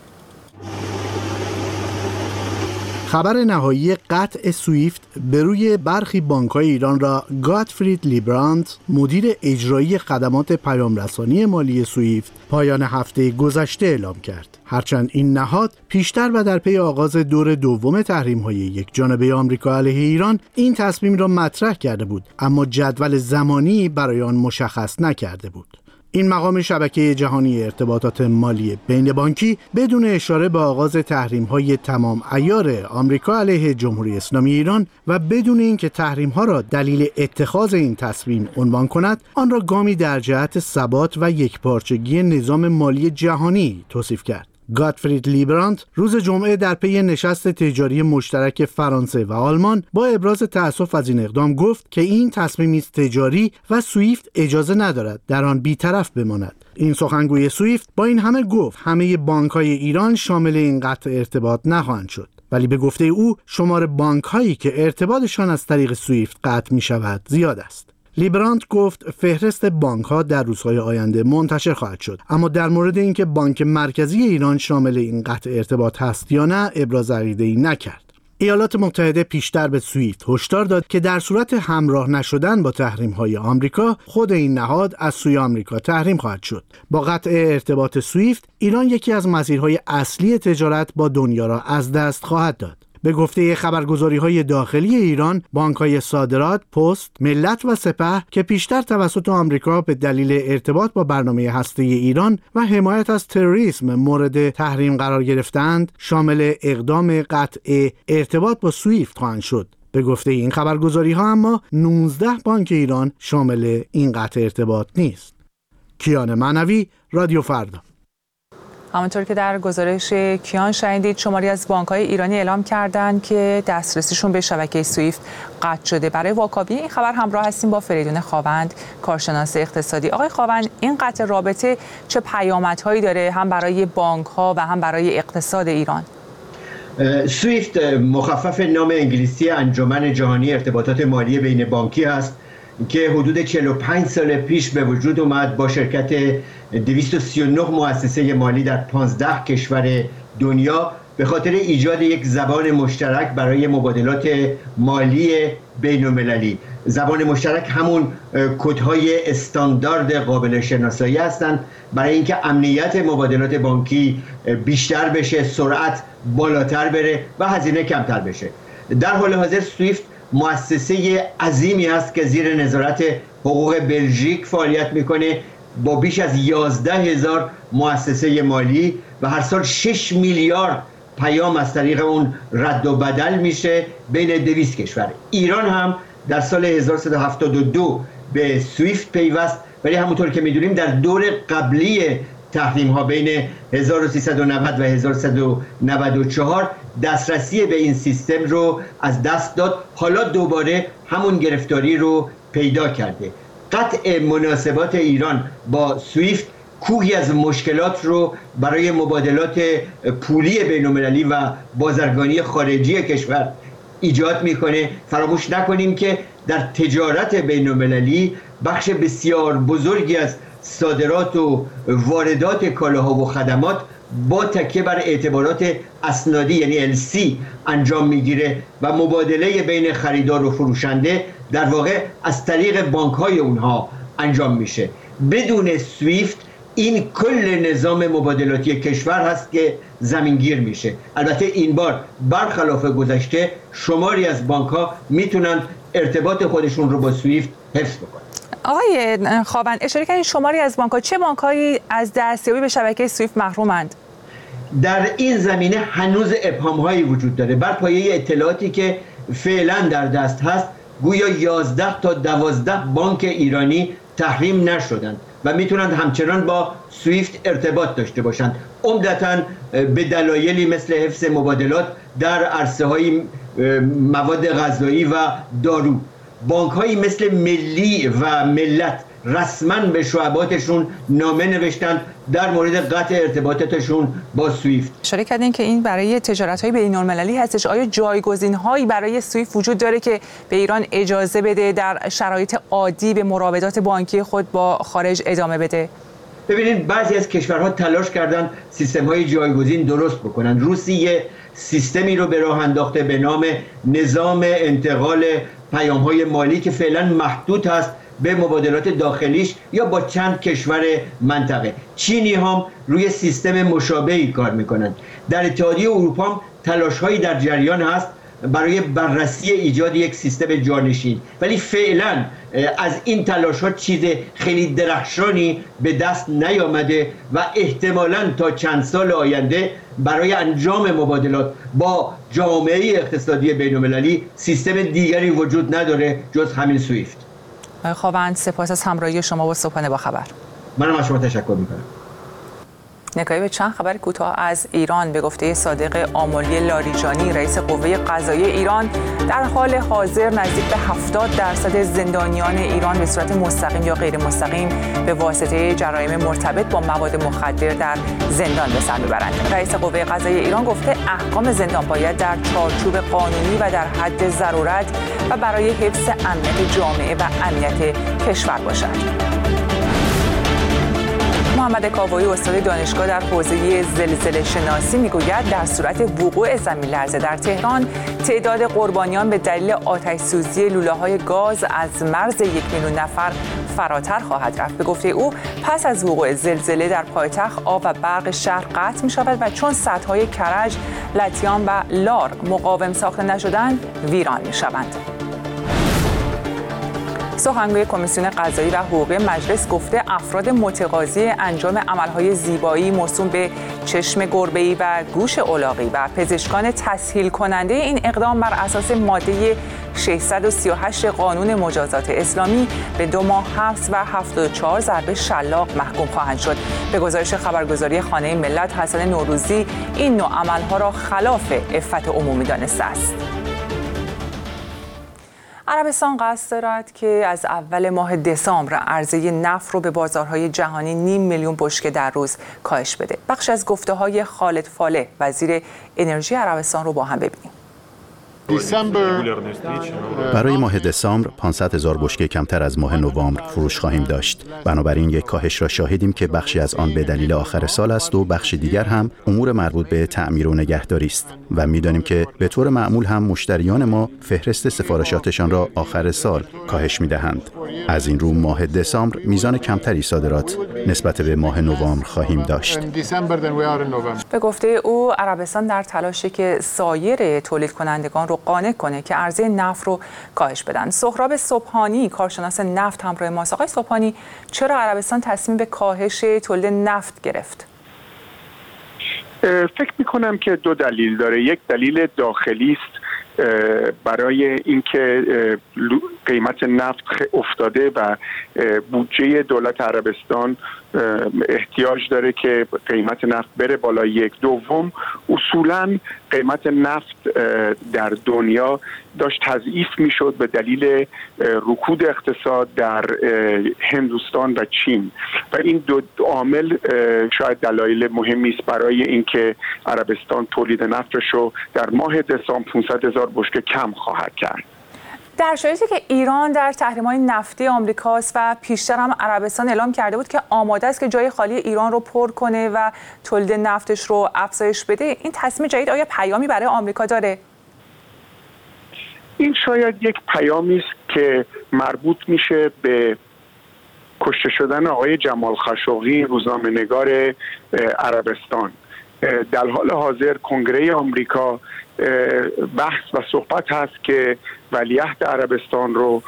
خبر نهایی قطع سویفت به روی برخی بانک‌های ایران را گاتفرید لیبراند، مدیر اجرایی خدمات پیامرسانی مالی سویفت، پایان هفته گذشته اعلام کرد. هرچند این نهاد پیشتر و در پی آغاز دور دوم تحریم‌های یک جانبه آمریکا علیه ایران این تصمیم را مطرح کرده بود، اما جدول زمانی برای آن مشخص نکرده بود. این مقام شبکه جهانی ارتباطات مالی بین بانکی بدون اشاره به آغاز تحریم‌های تمام عیار آمریکا علیه جمهوری اسلامی ایران و بدون اینکه تحریم‌ها را دلیل اتخاذ این تصمیم عنوان کند، آن را گامی در جهت ثبات و یکپارچگی نظام مالی جهانی توصیف کرد. گاتفرید لیبراند روز جمعه در پی نشست تجاری مشترک فرانسه و آلمان با ابراز تأسف از این اقدام گفت که این تصمیمی است تجاری و سویفت اجازه ندارد در آن بی‌طرف بماند. این سخنگوی سویفت با این همه گفت همه بانک‌های ایران شامل این قطع ارتباط نخواهند شد، ولی به گفته او شمار بانک‌هایی که ارتباطشان از طریق سویفت قطع می‌شود زیاد است. لیبراند گفت فهرست بانک‌ها در روزهای آینده منتشر خواهد شد، اما در مورد اینکه بانک مرکزی ایران شامل این قطع ارتباط هست یا نه ابراز عقیده‌ای نکرد. ایالات متحده پیشتر به سویفت هشدار داد که در صورت همراه نشدن با تحریم‌های آمریکا خود این نهاد از سوی آمریکا تحریم خواهد شد. با قطع ارتباط سویفت ایران یکی از مسیرهای اصلی تجارت با دنیا را از دست خواهد داد. به گفته خبرگزاری‌های داخلی ایران، بانک‌های صادرات، پست، ملت و سپه که پیشتر توسط آمریکا به دلیل ارتباط با برنامه هسته‌ای ایران و حمایت از تروریسم مورد تحریم قرار گرفتند، شامل اقدام قطع ارتباط با سویفت خواهند شد. به گفته این خبرگزاری‌ها اما نوزده بانک ایران شامل این قطع ارتباط نیست. کیان منوی، رادیو فردا. همونطور که در گزارش کیان شنیدید، شماری از بانک‌های ایرانی اعلام کردند که دسترسیشون به شبکه سویفت قطع شده. برای واکاوی این خبر همراه هستیم با فریدون خاوند، کارشناس اقتصادی. آقای خاوند، این قطع رابطه چه پیامدهایی داره هم برای بانک‌ها و هم برای اقتصاد ایران؟ سویفت مخفف نام انگلیسی انجمن جهانی ارتباطات مالی بین بانکی است که حدود چهل و پنج سال پیش به وجود اومد با شرکت دویست و سی و نه مؤسسه مالی در پانزده کشور دنیا به خاطر ایجاد یک زبان مشترک برای مبادلات مالی بین المللی. زبان مشترک همون کدهای استاندارد قابل شناسایی هستند برای اینکه امنیت مبادلات بانکی بیشتر بشه، سرعت بالاتر بره و هزینه کمتر بشه. در حال حاضر سویفت مؤسسه عظیمی است که زیر نظارت حقوق بلژیک فعالیت میکنه با بیش از یازده هزار مؤسسه مالی و هر سال شش میلیارد پیام از طریق اون رد و بدل میشه بین دویست کشور. ایران هم در سال هزار و سیصد و هفتاد و دو به سویفت پیوست، ولی همونطور که میدونیم در دور قبلی تحریم ها بین هزار و سیصد و نود و هزار و سیصد و نود و چهار دسترسی به این سیستم رو از دست داد. حالا دوباره همون گرفتاری رو پیدا کرده. قطع مناسبات ایران با سویفت کوهی از مشکلات رو برای مبادلات پولی بین‌المللی و بازرگانی خارجی کشور ایجاد میکنه. فراموش نکنیم که در تجارت بین‌المللی بخش بسیار بزرگی از صادرات و واردات کالاها و خدمات با تکیه بر اعتبارات اسنادی یعنی ال سی انجام میگیره و مبادله بین خریدار و فروشنده در واقع از طریق بانک‌های اونها انجام میشه. بدون سویفت این کل نظام مبادلاتی کشور هست که زمینگیر میشه. البته این بار برخلاف گذشته شماری از بانک ها میتونن ارتباط خودشون رو با سویفت حفظ بکنن. آقای خاوند اشاره کردین شماری از بانک ها، چه بانک هایی از دستیابی به شبکه سویفت محرومند؟ در این زمینه هنوز ابهام هایی وجود داره. بر پایه اطلاعاتی که فعلا در دست هست گویا یازده تا دوازده بانک ایرانی تحریم نشدند و میتونند همچنان با سویفت ارتباط داشته باشند، عمدتاً به دلایلی مثل حفظ مبادلات در عرصه های مواد غذایی و دارو. بانک هایی مثل ملی و ملت رسما به شعباتشون نامه نوشتند در مورد قطع ارتباطاتشون با سویفت. اشاره کردین که این برای تجارت‌های بین‌المللی هستش. آیا جایگزین‌هایی برای سویفت وجود داره که به ایران اجازه بده در شرایط عادی به مراودات بانکی خود با خارج ادامه بده؟ ببینید بعضی از کشورها تلاش کردن سیستم‌های جایگزین درست بکنن. روسیه سیستمی رو به راه انداخته به نام نظام انتقال پیام‌های مالی که فعلا محدود هست به مبادلات داخلیش یا با چند کشور منطقه. چینی هم روی سیستم مشابهی کار میکنند. در اتحادیه اروپا هم تلاش‌هایی در جریان هست برای بررسی ایجاد یک سیستم جانشین، ولی فعلا از این تلاش‌ها چیز خیلی درخشانی به دست نیامده و احتمالاً تا چند سال آینده برای انجام مبادلات با جامعه اقتصادی بین‌المللی سیستم دیگری وجود نداره جز همین سویفت. خاوند سپاس از همراهی شما با صبحانه با خبر. منم از شما تشکر میکنم. نگاهی به چند خبر کوتاه از ایران. به گفته صادق آملی لاریجانی رئیس قوه قضاییه ایران، در حال حاضر نزدیک به هفتاد درصد زندانیان ایران به صورت مستقیم یا غیر مستقیم به واسطه جرایم مرتبط با مواد مخدر در زندان به سر میبرند. رئیس قوه قضاییه ایران گفته احکام زندان باید در چارچوب قانونی و در حد ضرورت و برای حفظ امنیت جامعه و امنیت کشور باشد. محمد کاوایی استاد دانشگاه در حوزه زلزله شناسی میگوید در صورت وقوع زمین لرزه در تهران تعداد قربانیان به دلیل آتش سوزی لوله‌های گاز از مرز یک میلیون نفر فراتر خواهد رفت. به گفته او پس از وقوع زلزله در پایتخت آب و برق شهر قطع می‌شود و چون سدهای کرج، لطیان و لار مقاوم ساخته نشدند ویران می‌شوند. سخنگوی کمیسیون قضایی و حقوقی مجلس گفته افراد متقاضی انجام عملهای زیبایی موسوم به چشم گربه‌ای و گوش الاغی و پزشکان تسهیل کننده این اقدام بر اساس ماده ششصد و سی و هشت قانون مجازات اسلامی به دو ماه حبس و هفتاد و چهار ضربه شلاق محکوم خواهند شد. به گزارش خبرگزاری خانه ملت، حسن نوروزی این نوع عملها را خلاف عفت عمومی دانسته است. عربستان قصد دارد که از اول ماه دسامبر عرضه نفت رو به بازارهای جهانی نیم میلیون بشکه در روز کاهش بده. بخش از گفته‌های خالد فالح وزیر انرژی عربستان رو با هم ببینیم. برای ماه دسامبر پانصد هزار بشکه کمتر از ماه نوامبر فروش خواهیم داشت. بنابراین یک کاهش را شاهدیم که بخشی از آن به دلیل آخر سال است و بخش دیگر هم امور مربوط به تعمیر و نگهداری است و می‌دانیم که به طور معمول هم مشتریان ما فهرست سفارشاتشان را آخر سال کاهش می‌دهند. از این رو ماه دسامبر میزان کمتری صادرات نسبت به ماه نوامبر خواهیم داشت. به گفته او عربستان در تلاشی که سایر تولید کنندگان رو قانع کنه که عرضه نفت رو کاهش بدن. سهراب سبحانی کارشناس نفت همراه ماست. آقای سبحانی، چرا عربستان تصمیم به کاهش تولید نفت گرفت؟ فکر می‌کنم که دو دلیل داره. یک دلیل داخلی است برای اینکه قیمت نفت افتاده و بودجه دولت عربستان احتیاج داره که قیمت نفت بره بالا. یک دوم اصولاً قیمت نفت در دنیا داشت تضعیف میشد به دلیل رکود اقتصاد در هندوستان و چین و این دو عامل شاید دلایل مهمی است برای اینکه عربستان تولید نفتش رو در ماه دسامبر پانصد هزار بشکه کم خواهد کرد. در شرایطی که ایران در تحریم‌های نفتی آمریکاست و پیشتر هم عربستان اعلام کرده بود که آماده است که جای خالی ایران رو پر کنه و تولید نفتش رو افزایش بده، این تصمیم جدید آیا پیامی برای آمریکا داره؟ این شاید یک پیامی است که مربوط میشه به کشته شدن آقای جمال خاشقجی، روزنامه‌نگار عربستان. در حال حاضر کنگره آمریکا بحث و صحبت هست که ولیعهد عربستان رو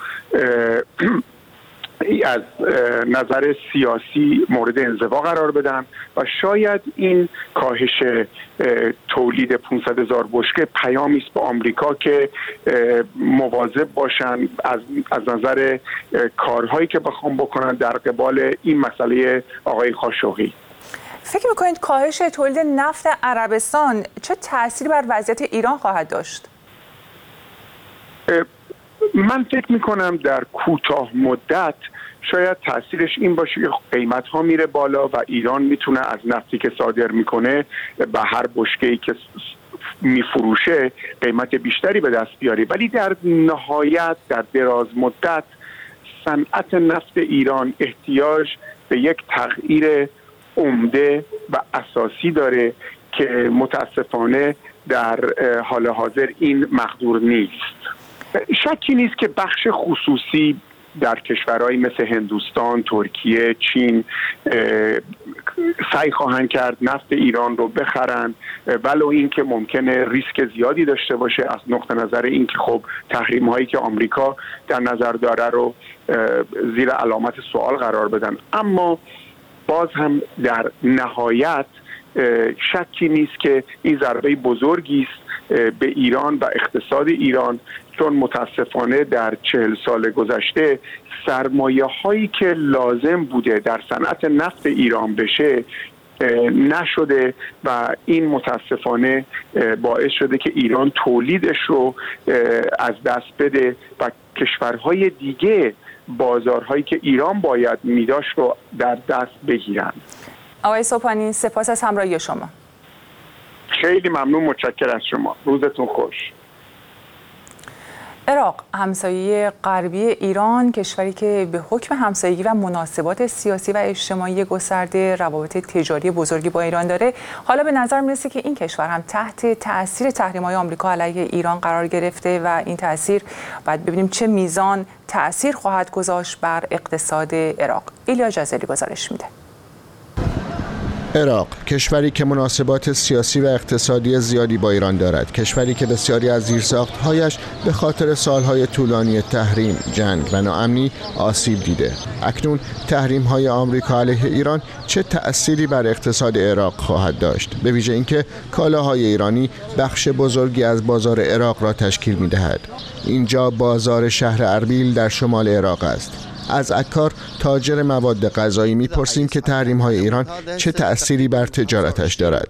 از نظر سیاسی مورد انزوا قرار بدن و شاید این کاهش تولید پانصد هزار بشکه پیامی است به آمریکا که مواظب باشن از از نظر کارهایی که بخوام بکنن در قبال این مسئله آقای خاشقجی. فکر میکنید کاهش تولید نفت عربستان چه تأثیری بر وضعیت ایران خواهد داشت؟ من فکر میکنم در کوتاه مدت شاید تاثیرش این باشه که قیمت ها میره بالا و ایران میتونه از نفتی که صادر میکنه به هر بشکه‌ای که میفروشه قیمت بیشتری به دست بیاره، ولی در نهایت در دراز مدت صنعت نفت ایران احتیاج به یک تغییر عمده و اساسی داره که متاسفانه در حال حاضر این مقدور نیست. شکی نیست که بخش خصوصی در کشورهای مثل هندوستان، ترکیه، چین سعی خواهند کرد نفت ایران رو بخرن، ولو اینکه ممکنه ریسک زیادی داشته باشه از نقطه نظر اینکه خب تحریم هایی که آمریکا در نظر داره رو زیر علامت سوال قرار بدن. اما باز هم در نهایت شکی نیست که این ضربه بزرگی است به ایران و اقتصاد ایران، چون متاسفانه در چهل سال گذشته سرمایه هایی که لازم بوده در صنعت نفت ایران بشه نشده و این متاسفانه باعث شده که ایران تولیدش رو از دست بده و کشورهای دیگه بازارهایی که ایران باید میداشت رو در دست بگیرن. آقای سوپانی سپاس از همراهی شما. خیلی ممنون، متشکرم از شما. روزتون خوش. عراق، همسایه غربی ایران، کشوری که به حکم همسایگی و مناسبات سیاسی و اجتماعی گسترده روابط تجاری بزرگی با ایران داره، حالا به نظر میرسه که این کشور هم تحت تأثیر تحریم‌های آمریکا علیه ایران قرار گرفته و این تأثیر باید ببینیم چه میزان تأثیر خواهد گذاشت بر اقتصاد عراق. ایلیا جزلی گزارش میده. عراق، کشوری که مناسبات سیاسی و اقتصادی زیادی با ایران دارد، کشوری که بسیاری از زیرساخت‌هایش به خاطر سالهای طولانی تحریم، جنگ و ناامنی آسیب دیده. اکنون تحریم‌های آمریکا علیه ایران چه تأثیری بر اقتصاد عراق خواهد داشت؟ به ویژه اینکه کالاهای ایرانی بخش بزرگی از بازار عراق را تشکیل می‌دهد. اینجا بازار شهر اربیل در شمال عراق است. از عکار تاجر مواد غذایی میپرسیم که تحریم‌های ایران چه تأثیری بر تجارتش دارد.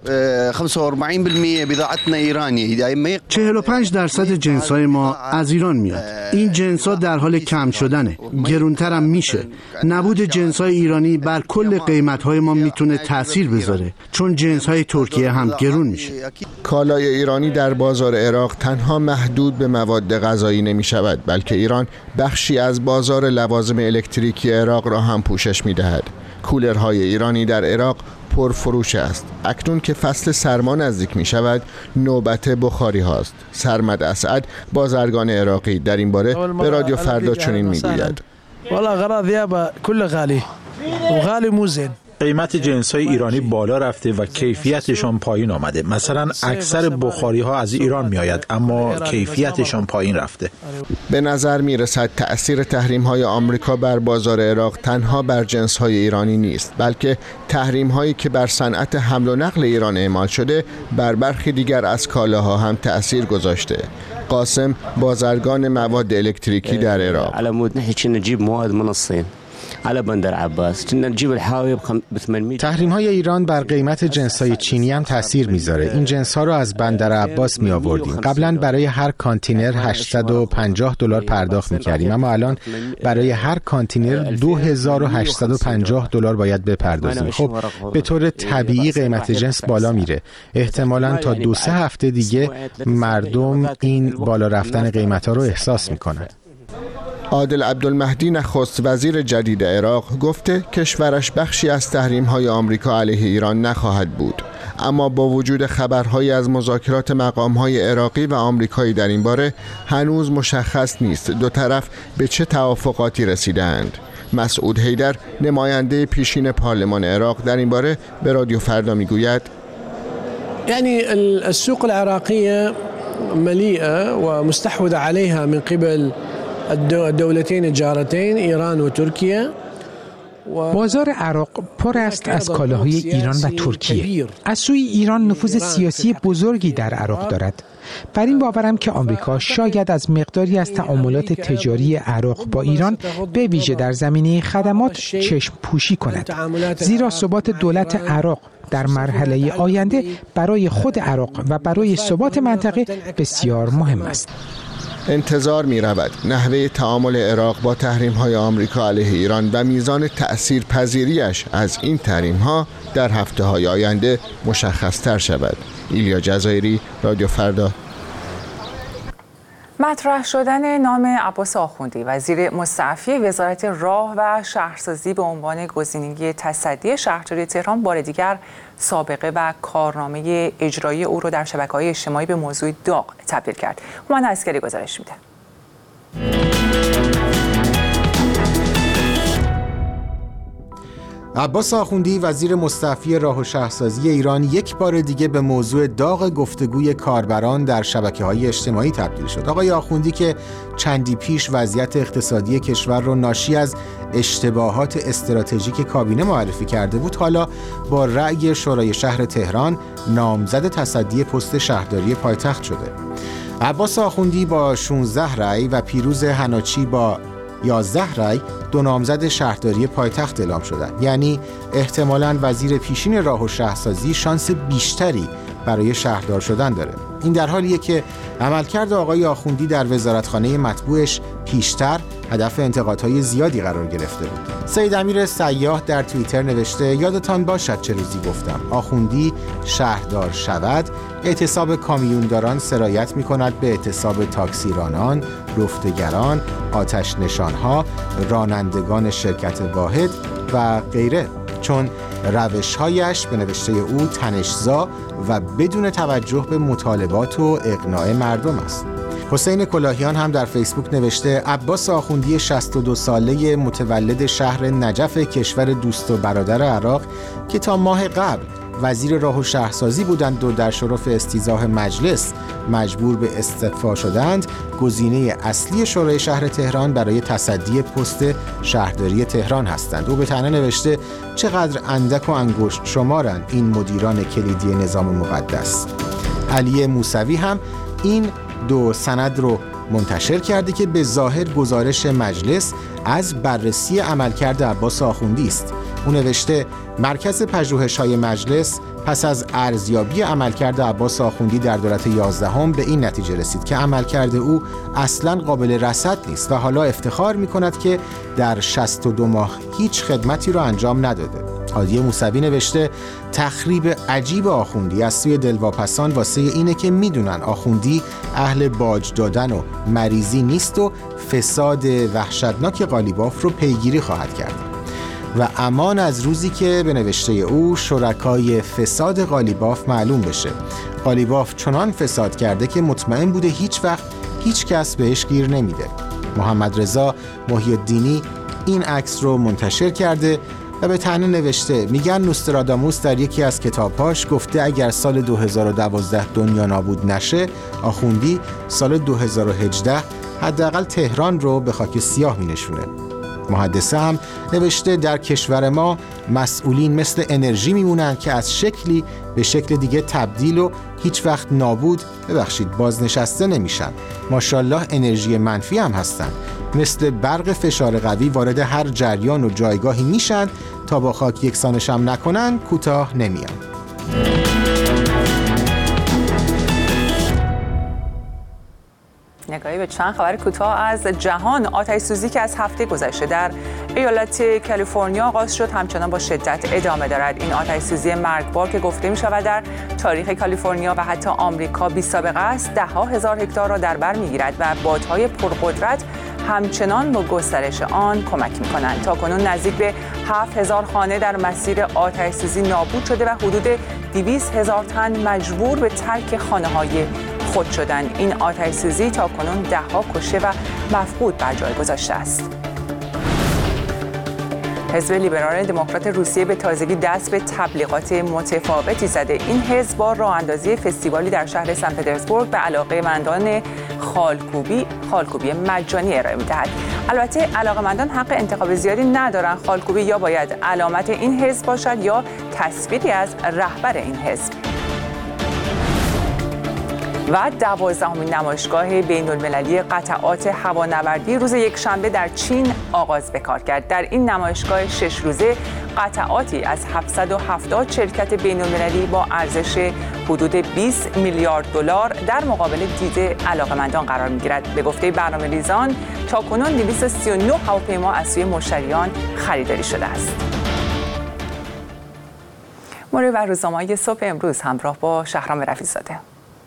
چهل و پنج درصد جنس‌های ما از ایران میاد. این جنس‌ها در حال کم شدنه. گرونتر هم میشه. نبود جنس‌های ایرانی بر کل قیمت‌های ما میتونه تأثیر بذاره، چون جنس‌های ترکیه هم گرون میشه. کالای ایرانی در بازار عراق تنها محدود به مواد غذایی نمیشود، بلکه ایران بخشی از بازار لوازم الکتریکی عراق را هم پوشش می‌دهد. کولرهای ایرانی در عراق پرفروش است. اکنون که فصل سرما نزدیک می شود، نوبت بخاری هاست. سرمد اسعد، بازرگان عراقی، در این باره به رادیو فردا چنین می گوید: والله غراض کل غالی و غالی مو زین. قیمت جنس‌های ایرانی بالا رفته و کیفیتشان پایین آمده. مثلا اکثر بخاری ها از ایران می آید اما کیفیتشان پایین رفته. به نظر می رسد تأثیر تحریم‌های آمریکا بر بازار عراق تنها بر جنس‌های ایرانی نیست، بلکه تحریم‌هایی که بر صنعت حمل و نقل ایران اعمال شده بر برخی دیگر از کالاها هم تأثیر گذاشته. قاسم، بازرگان مواد الکتریکی در عراق: على مود نحكي نجيب مواد من الصين على بندر عباس كنا نجيب الحاوي ب ثمانمائة. تحریم‌های ایران بر قیمت جنس‌های چینی هم تاثیر میذاره. این جنس‌ها رو از بندر عباس می آوردیم. قبلا برای هر کانتینر هشتصد و پنجاه دلار پرداخت می‌کردیم، اما الان برای هر کانتینر دو هزار و هشتصد و پنجاه دلار باید بپردازیم. خب به طور طبیعی قیمت جنس بالا میره. احتمالاً تا دو سه هفته دیگه مردم این بالا رفتن قیمت‌ها رو احساس می‌کنن. عادل عبدالمهدی، نخست وزیر جدید عراق، گفته کشورش بخشی از تحریم‌های آمریکا علیه ایران نخواهد بود، اما با وجود خبرهایی از مذاکرات مقام‌های عراقی و آمریکایی در این باره هنوز مشخص نیست دو طرف به چه توافقاتی رسیدند. مسعود حیدر نماینده پیشین پارلمان عراق در این باره به رادیو فردا میگوید یعنی السوق العراقیه ملیئه و مستحوذه عليها من قبل الدولتين الجارتين ایران و ترکیه. بازار عراق پر است از کالاهای ایران و ترکیه. از سوی ایران نفوذ سیاسی بزرگی در عراق دارد. بر این باورم که آمریکا شاید از مقداری از تعاملات تجاری عراق با ایران به ویژه در زمینه خدمات چشم پوشی کند، زیرا ثبات دولت عراق در مرحله آینده برای خود عراق و برای ثبات منطقه بسیار مهم است. انتظار می رود نحوه تعامل عراق با تحریم های آمریکا علیه ایران و میزان تأثیر پذیریش از این تحریم ها در هفته های آینده مشخص تر شود. ایلیا جزایری، رادیو فردا. مطرح شدن نام عباس آخوندی وزیر مستعفی وزارت راه و شهرسازی به عنوان گزینه تصدی شهرداری تهران بار دیگر سابقه و کارنامه اجرایی او را در شبکه‌های اجتماعی به موضوع داغ تبدیل کرد. هومن عسکری گزارش میده. عباس آخوندی وزیر مستعفی راه و شهرسازی ایران یک بار دیگه به موضوع داغ گفتگوی کاربران در شبکه‌های اجتماعی تبدیل شد. آقای آخوندی که چندی پیش وضعیت اقتصادی کشور رو ناشی از اشتباهات استراتژیک کابینه معرفی کرده بود، حالا با رأی شورای شهر تهران نامزد تصدی پست شهرداری پایتخت شده. عباس آخوندی با شانزده رأی و پیروز حناچی با یازده رأی دو نامزد شهرداری پایتخت اعلام شدند. یعنی احتمالاً وزیر پیشین راه و شهرسازی شانس بیشتری برای شهردار شدن داره. این در حالیه که عملکرد آقای آخوندی در وزارتخانه مطبوعش پیشتر هدف انتقادهای زیادی قرار گرفته بود. سید امیر سیاح در توییتر نوشته یادتان باشد چه روزی گفتم آخوندی شهردار شود، اعتصاب کامیونداران سرایت می کند به اعتصاب تاکسیرانان، رفتگران، آتش نشانها، رانندگان شرکت واحد و غیره، چون روش‌هایش به نوشته او تنش‌زا و بدون توجه به مطالبات و اقناع مردم است. حسین کلاهیان هم در فیسبوک نوشته عباس آخوندی شصت و دو ساله متولد شهر نجف کشور دوست و برادر عراق که تا ماه قبل وزیر راه و شهرسازی بودند و در شرف استیضاح مجلس مجبور به استعفا شدند، گزینه اصلی شورای شهر تهران برای تصدی پست شهرداری تهران هستند. او به طعنه نوشته چقدر اندک و انگشت شمارند این مدیران کلیدی نظام مقدس. علی موسوی هم این دو سند رو منتشر کرده که به ظاهر گزارش مجلس از بررسی عملکرد عباس آخوندی است. او نوشته مرکز پژوهش‌های مجلس پس از ارزیابی عملکرد عباس آخوندی در دولت یازدهم به این نتیجه رسید که عملکرد او اصلاً قابل رصد نیست و حالا افتخار می‌کند که در شصت و دو ماه هیچ خدمتی را انجام نداده. هادی موسوی نوشته تخریب عجیب آخوندی از سوی دلواپسان واسه اینه که میدونن آخوندی اهل باج دادن و مریضی نیست و فساد وحشتناک قالیباف رو پیگیری خواهد کرد. و امان از روزی که به نوشته او شرکای فساد قالیباف معلوم بشه. قالیباف چنان فساد کرده که مطمئن بوده هیچ وقت هیچ کس بهش گیر نمیده. محمد رضا محی الدینی این عکس رو منتشر کرده و به طعنه نوشته میگن نوستراداموس در یکی از کتابهاش گفته اگر سال دو هزار و دوازده دنیا نابود نشه، آخوندی سال دو هزار و هجده حداقل تهران رو به خاک سیاه مینشونه. محدثه هم نوشته در کشور ما مسئولین مثل انرژی میمونن که از شکلی به شکل دیگه تبدیل و هیچ وقت نابود ببخشید بازنشسته نمیشن. ماشاءالله انرژی منفی هم هستن، مثل برق فشار قوی وارد هر جریان و جایگاهی میشن تا با خاک یکسانش هم نکنن کوتاه نمیان. نگاهی به چند خبر کوتاه از جهان. آتش‌سوزی که از هفته گذشته در ایالت کالیفرنیا آغاز شد همچنان با شدت ادامه دارد. این آتش‌سوزی مرگبار که گفته می شود در تاریخ کالیفرنیا و حتی آمریکا بی سابقه است، ده ها هزار هکتار را در بر میگیرد و بادهای پرقدرت همچنان با گسترش آن کمک می کنند. تا کنون نزدیک به هفت هزار خانه در مسیر آتش‌سوزی نابود شده و حدود دویست هزار تن مجبور به ترک خانه‌های خود شدند. این آتش‌سوزی تا کنون ده ها کشته و مفقود بر جای گذاشته است. حزب لیبرال دموکرات روسیه به تازگی دست به تبلیغات متفاوتی زده. این حزب با راه اندازی فستیوالی در شهر سن پترزبورگ به علاقه‌مندان خالکوبی خالکوبی مجانی ارائه می‌دهد. البته علاقه‌مندان حق انتخاب زیادی ندارند. خالکوبی یا باید علامت این حزب باشد یا تصویری از رهبر این حزب. و دوازدهمین نمایشگاه بین‌المللی قطعات هوانوردی روز یکشنبه در چین آغاز به کار کرد. در این نمایشگاه شش روزه قطعاتی از هفتصد و هفتاد شرکت بین‌المللی با ارزش حدود بیست میلیارد دلار در مقابل دید علاقه‌مندان قرار می‌گیرد. به گفته برنامه‌ریزان تاکنون دویست و سی و نه هواپیما از سوی مشتریان خریداری شده است. مرور بر روزنامه‌های صبح امروز همراه با شهرام رفیع‌زاده.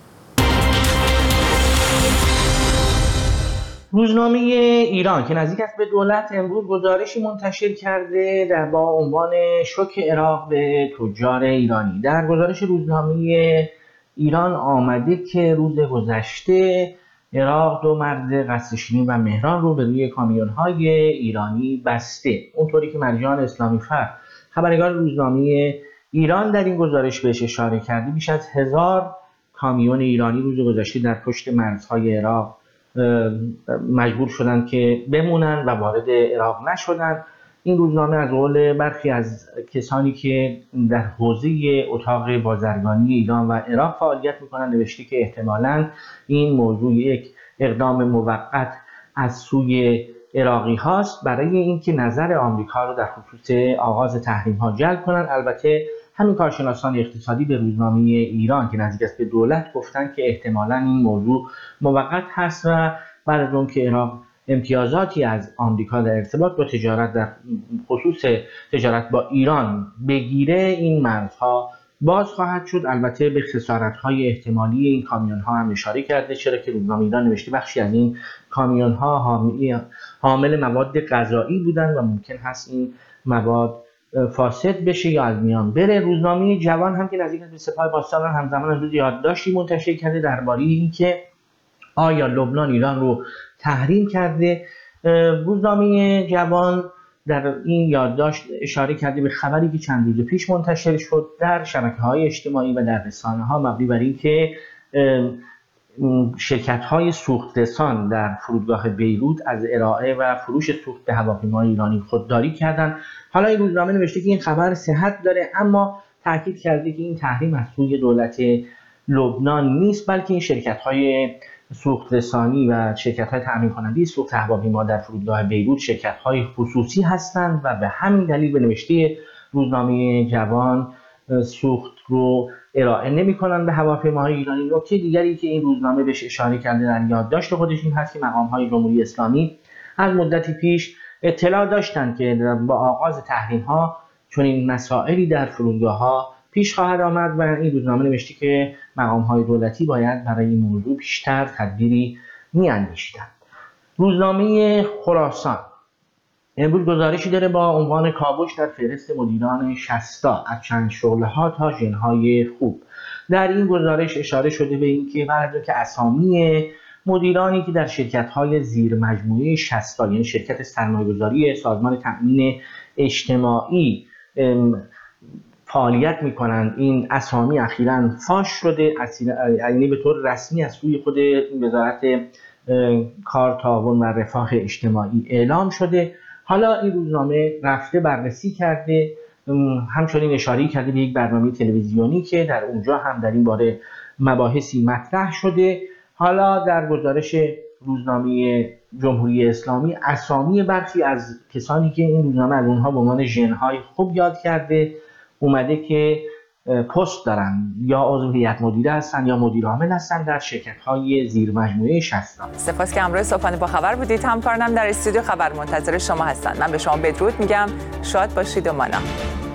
روزنامه ایران که نزدیک است به دولت امروز گزارشی منتشر کرده در با عنوان شوک عراق به تجار ایرانی. در گزارش روزنامه ایران آمده که روز گذشته عراق دو مرد قصر و مهران رو به روی کامیون‌های ایرانی بسته. اونطوری که مرجان اسلامی فر خبرنگار روزنامه ایران در این گزارش بهش اشاره کرده، بیش از هزار کامیون ایرانی روز گذشته در پشت مرزهای عراق مجبور شدن که بمونن و وارد عراق نشدن. این روزنامه از قول برخی از کسانی که در حوزه اتاق بازرگانی ایران و عراق فعالیت میکنن نوشته که احتمالاً این موضوع یک اقدام موقت از سوی عراقی هاست برای اینکه نظر آمریکا رو در خصوص آغاز تحریم ها جلب کنن. البته همین کارشناسان اقتصادی به روزنامه ایران که نزدیک است به دولت گفتن که احتمالاً این موضوع موقت هست و بعد از اون که عراق امتیازاتی از آمریکا در ارتباط با تجارت در خصوص تجارت با ایران بگیره این مرزها باز خواهد شد. البته به خسارت‌های احتمالی این کامیون‌ها هم اشاره کرده، چرا که روزنامه ایران نوشته بخشی از این کامیون‌ها حامل مواد غذایی بودند و ممکن هست این مواد فاسد بشه یا از میان بره. روزنامه جوان هم که نزدیک به سپاه پاسداران همزمان امروز یادداشتی منتشر کرده درباره اینکه آیا لبنان ایران رو تحریم کرده. روزنامه جوان در این یادداشت اشاره کرده به خبری که چند روز پیش منتشر شد در شبکه‌های اجتماعی و در رسانه‌ها مبنی بر اینکه شرکت‌های سوخت‌رسان در فرودگاه بیروت از ارائه و فروش سوخت هواپیمای ایرانی خودداری کردند. حالا این روزنامه نوشته که این خبر صحت داره، اما تاکید کرده که این تحریم از سوی دولت لبنان نیست، بلکه این شرکت‌های سوخت‌رسانی و شرکت‌های تامین کننده سوخت هواپیما در فرودگاه بیروت شرکت‌های خصوصی هستند و به همین دلیل به نوشته روزنامه جوان سوخت رو ارائه نمی‌کنند به هواپیماهای ایرانی. نکته دیگری که این روزنامه بهش اشاره کرده در یادداشت خودش این هست که مقام‌های جمهوری اسلامی از مدتی پیش اطلاع داشتند که با آغاز تحریم‌ها چون این مسائلی در فرودگاه‌ها پیش خواهد آمد و این روزنامه نوشته که مقام‌های دولتی باید برای این موضوع بیشتر تدبیری می‌اندیشیدند. روزنامه خراسان امروز گزارشی داره با عنوان کاوش در فهرست مدیران شصتا از چند شغل‌ها تا ژن‌های خوب. در این گزارش اشاره شده به اینکه بعد از که اسامی مدیرانی که در شرکت‌های زیر مجموعه شصتا یعنی شرکت سرمایه‌گذاری سازمان تأمین اجتماعی فعالیت می‌کنند، این اسامی اخیراً فاش شده، یعنی به طور رسمی از سوی خود وزارت کار، تعاون و رفاه اجتماعی اعلام شده. حالا این روزنامه رفته بررسی کرده، همچنین اشاره کرده به یک برنامه تلویزیونی که در اونجا هم در این باره مباحثی مطرح شده. حالا در گزارش روزنامه جمهوری اسلامی اسامی برخی از کسانی که این روزنامه از اونها به عنوان ژن‌های خوب یاد کرده اومده که پست دارن یا عضو هیئت مدیره هستن یا مدیر عامل هستن در شرکت‌های زیر مجموعه شصتا. سپاس که همراه صبحانه با خبر بودید. همکارانم در استودیو خبر منتظر شما هستند. من به شما بدرود میگم، شاد باشید و مانا.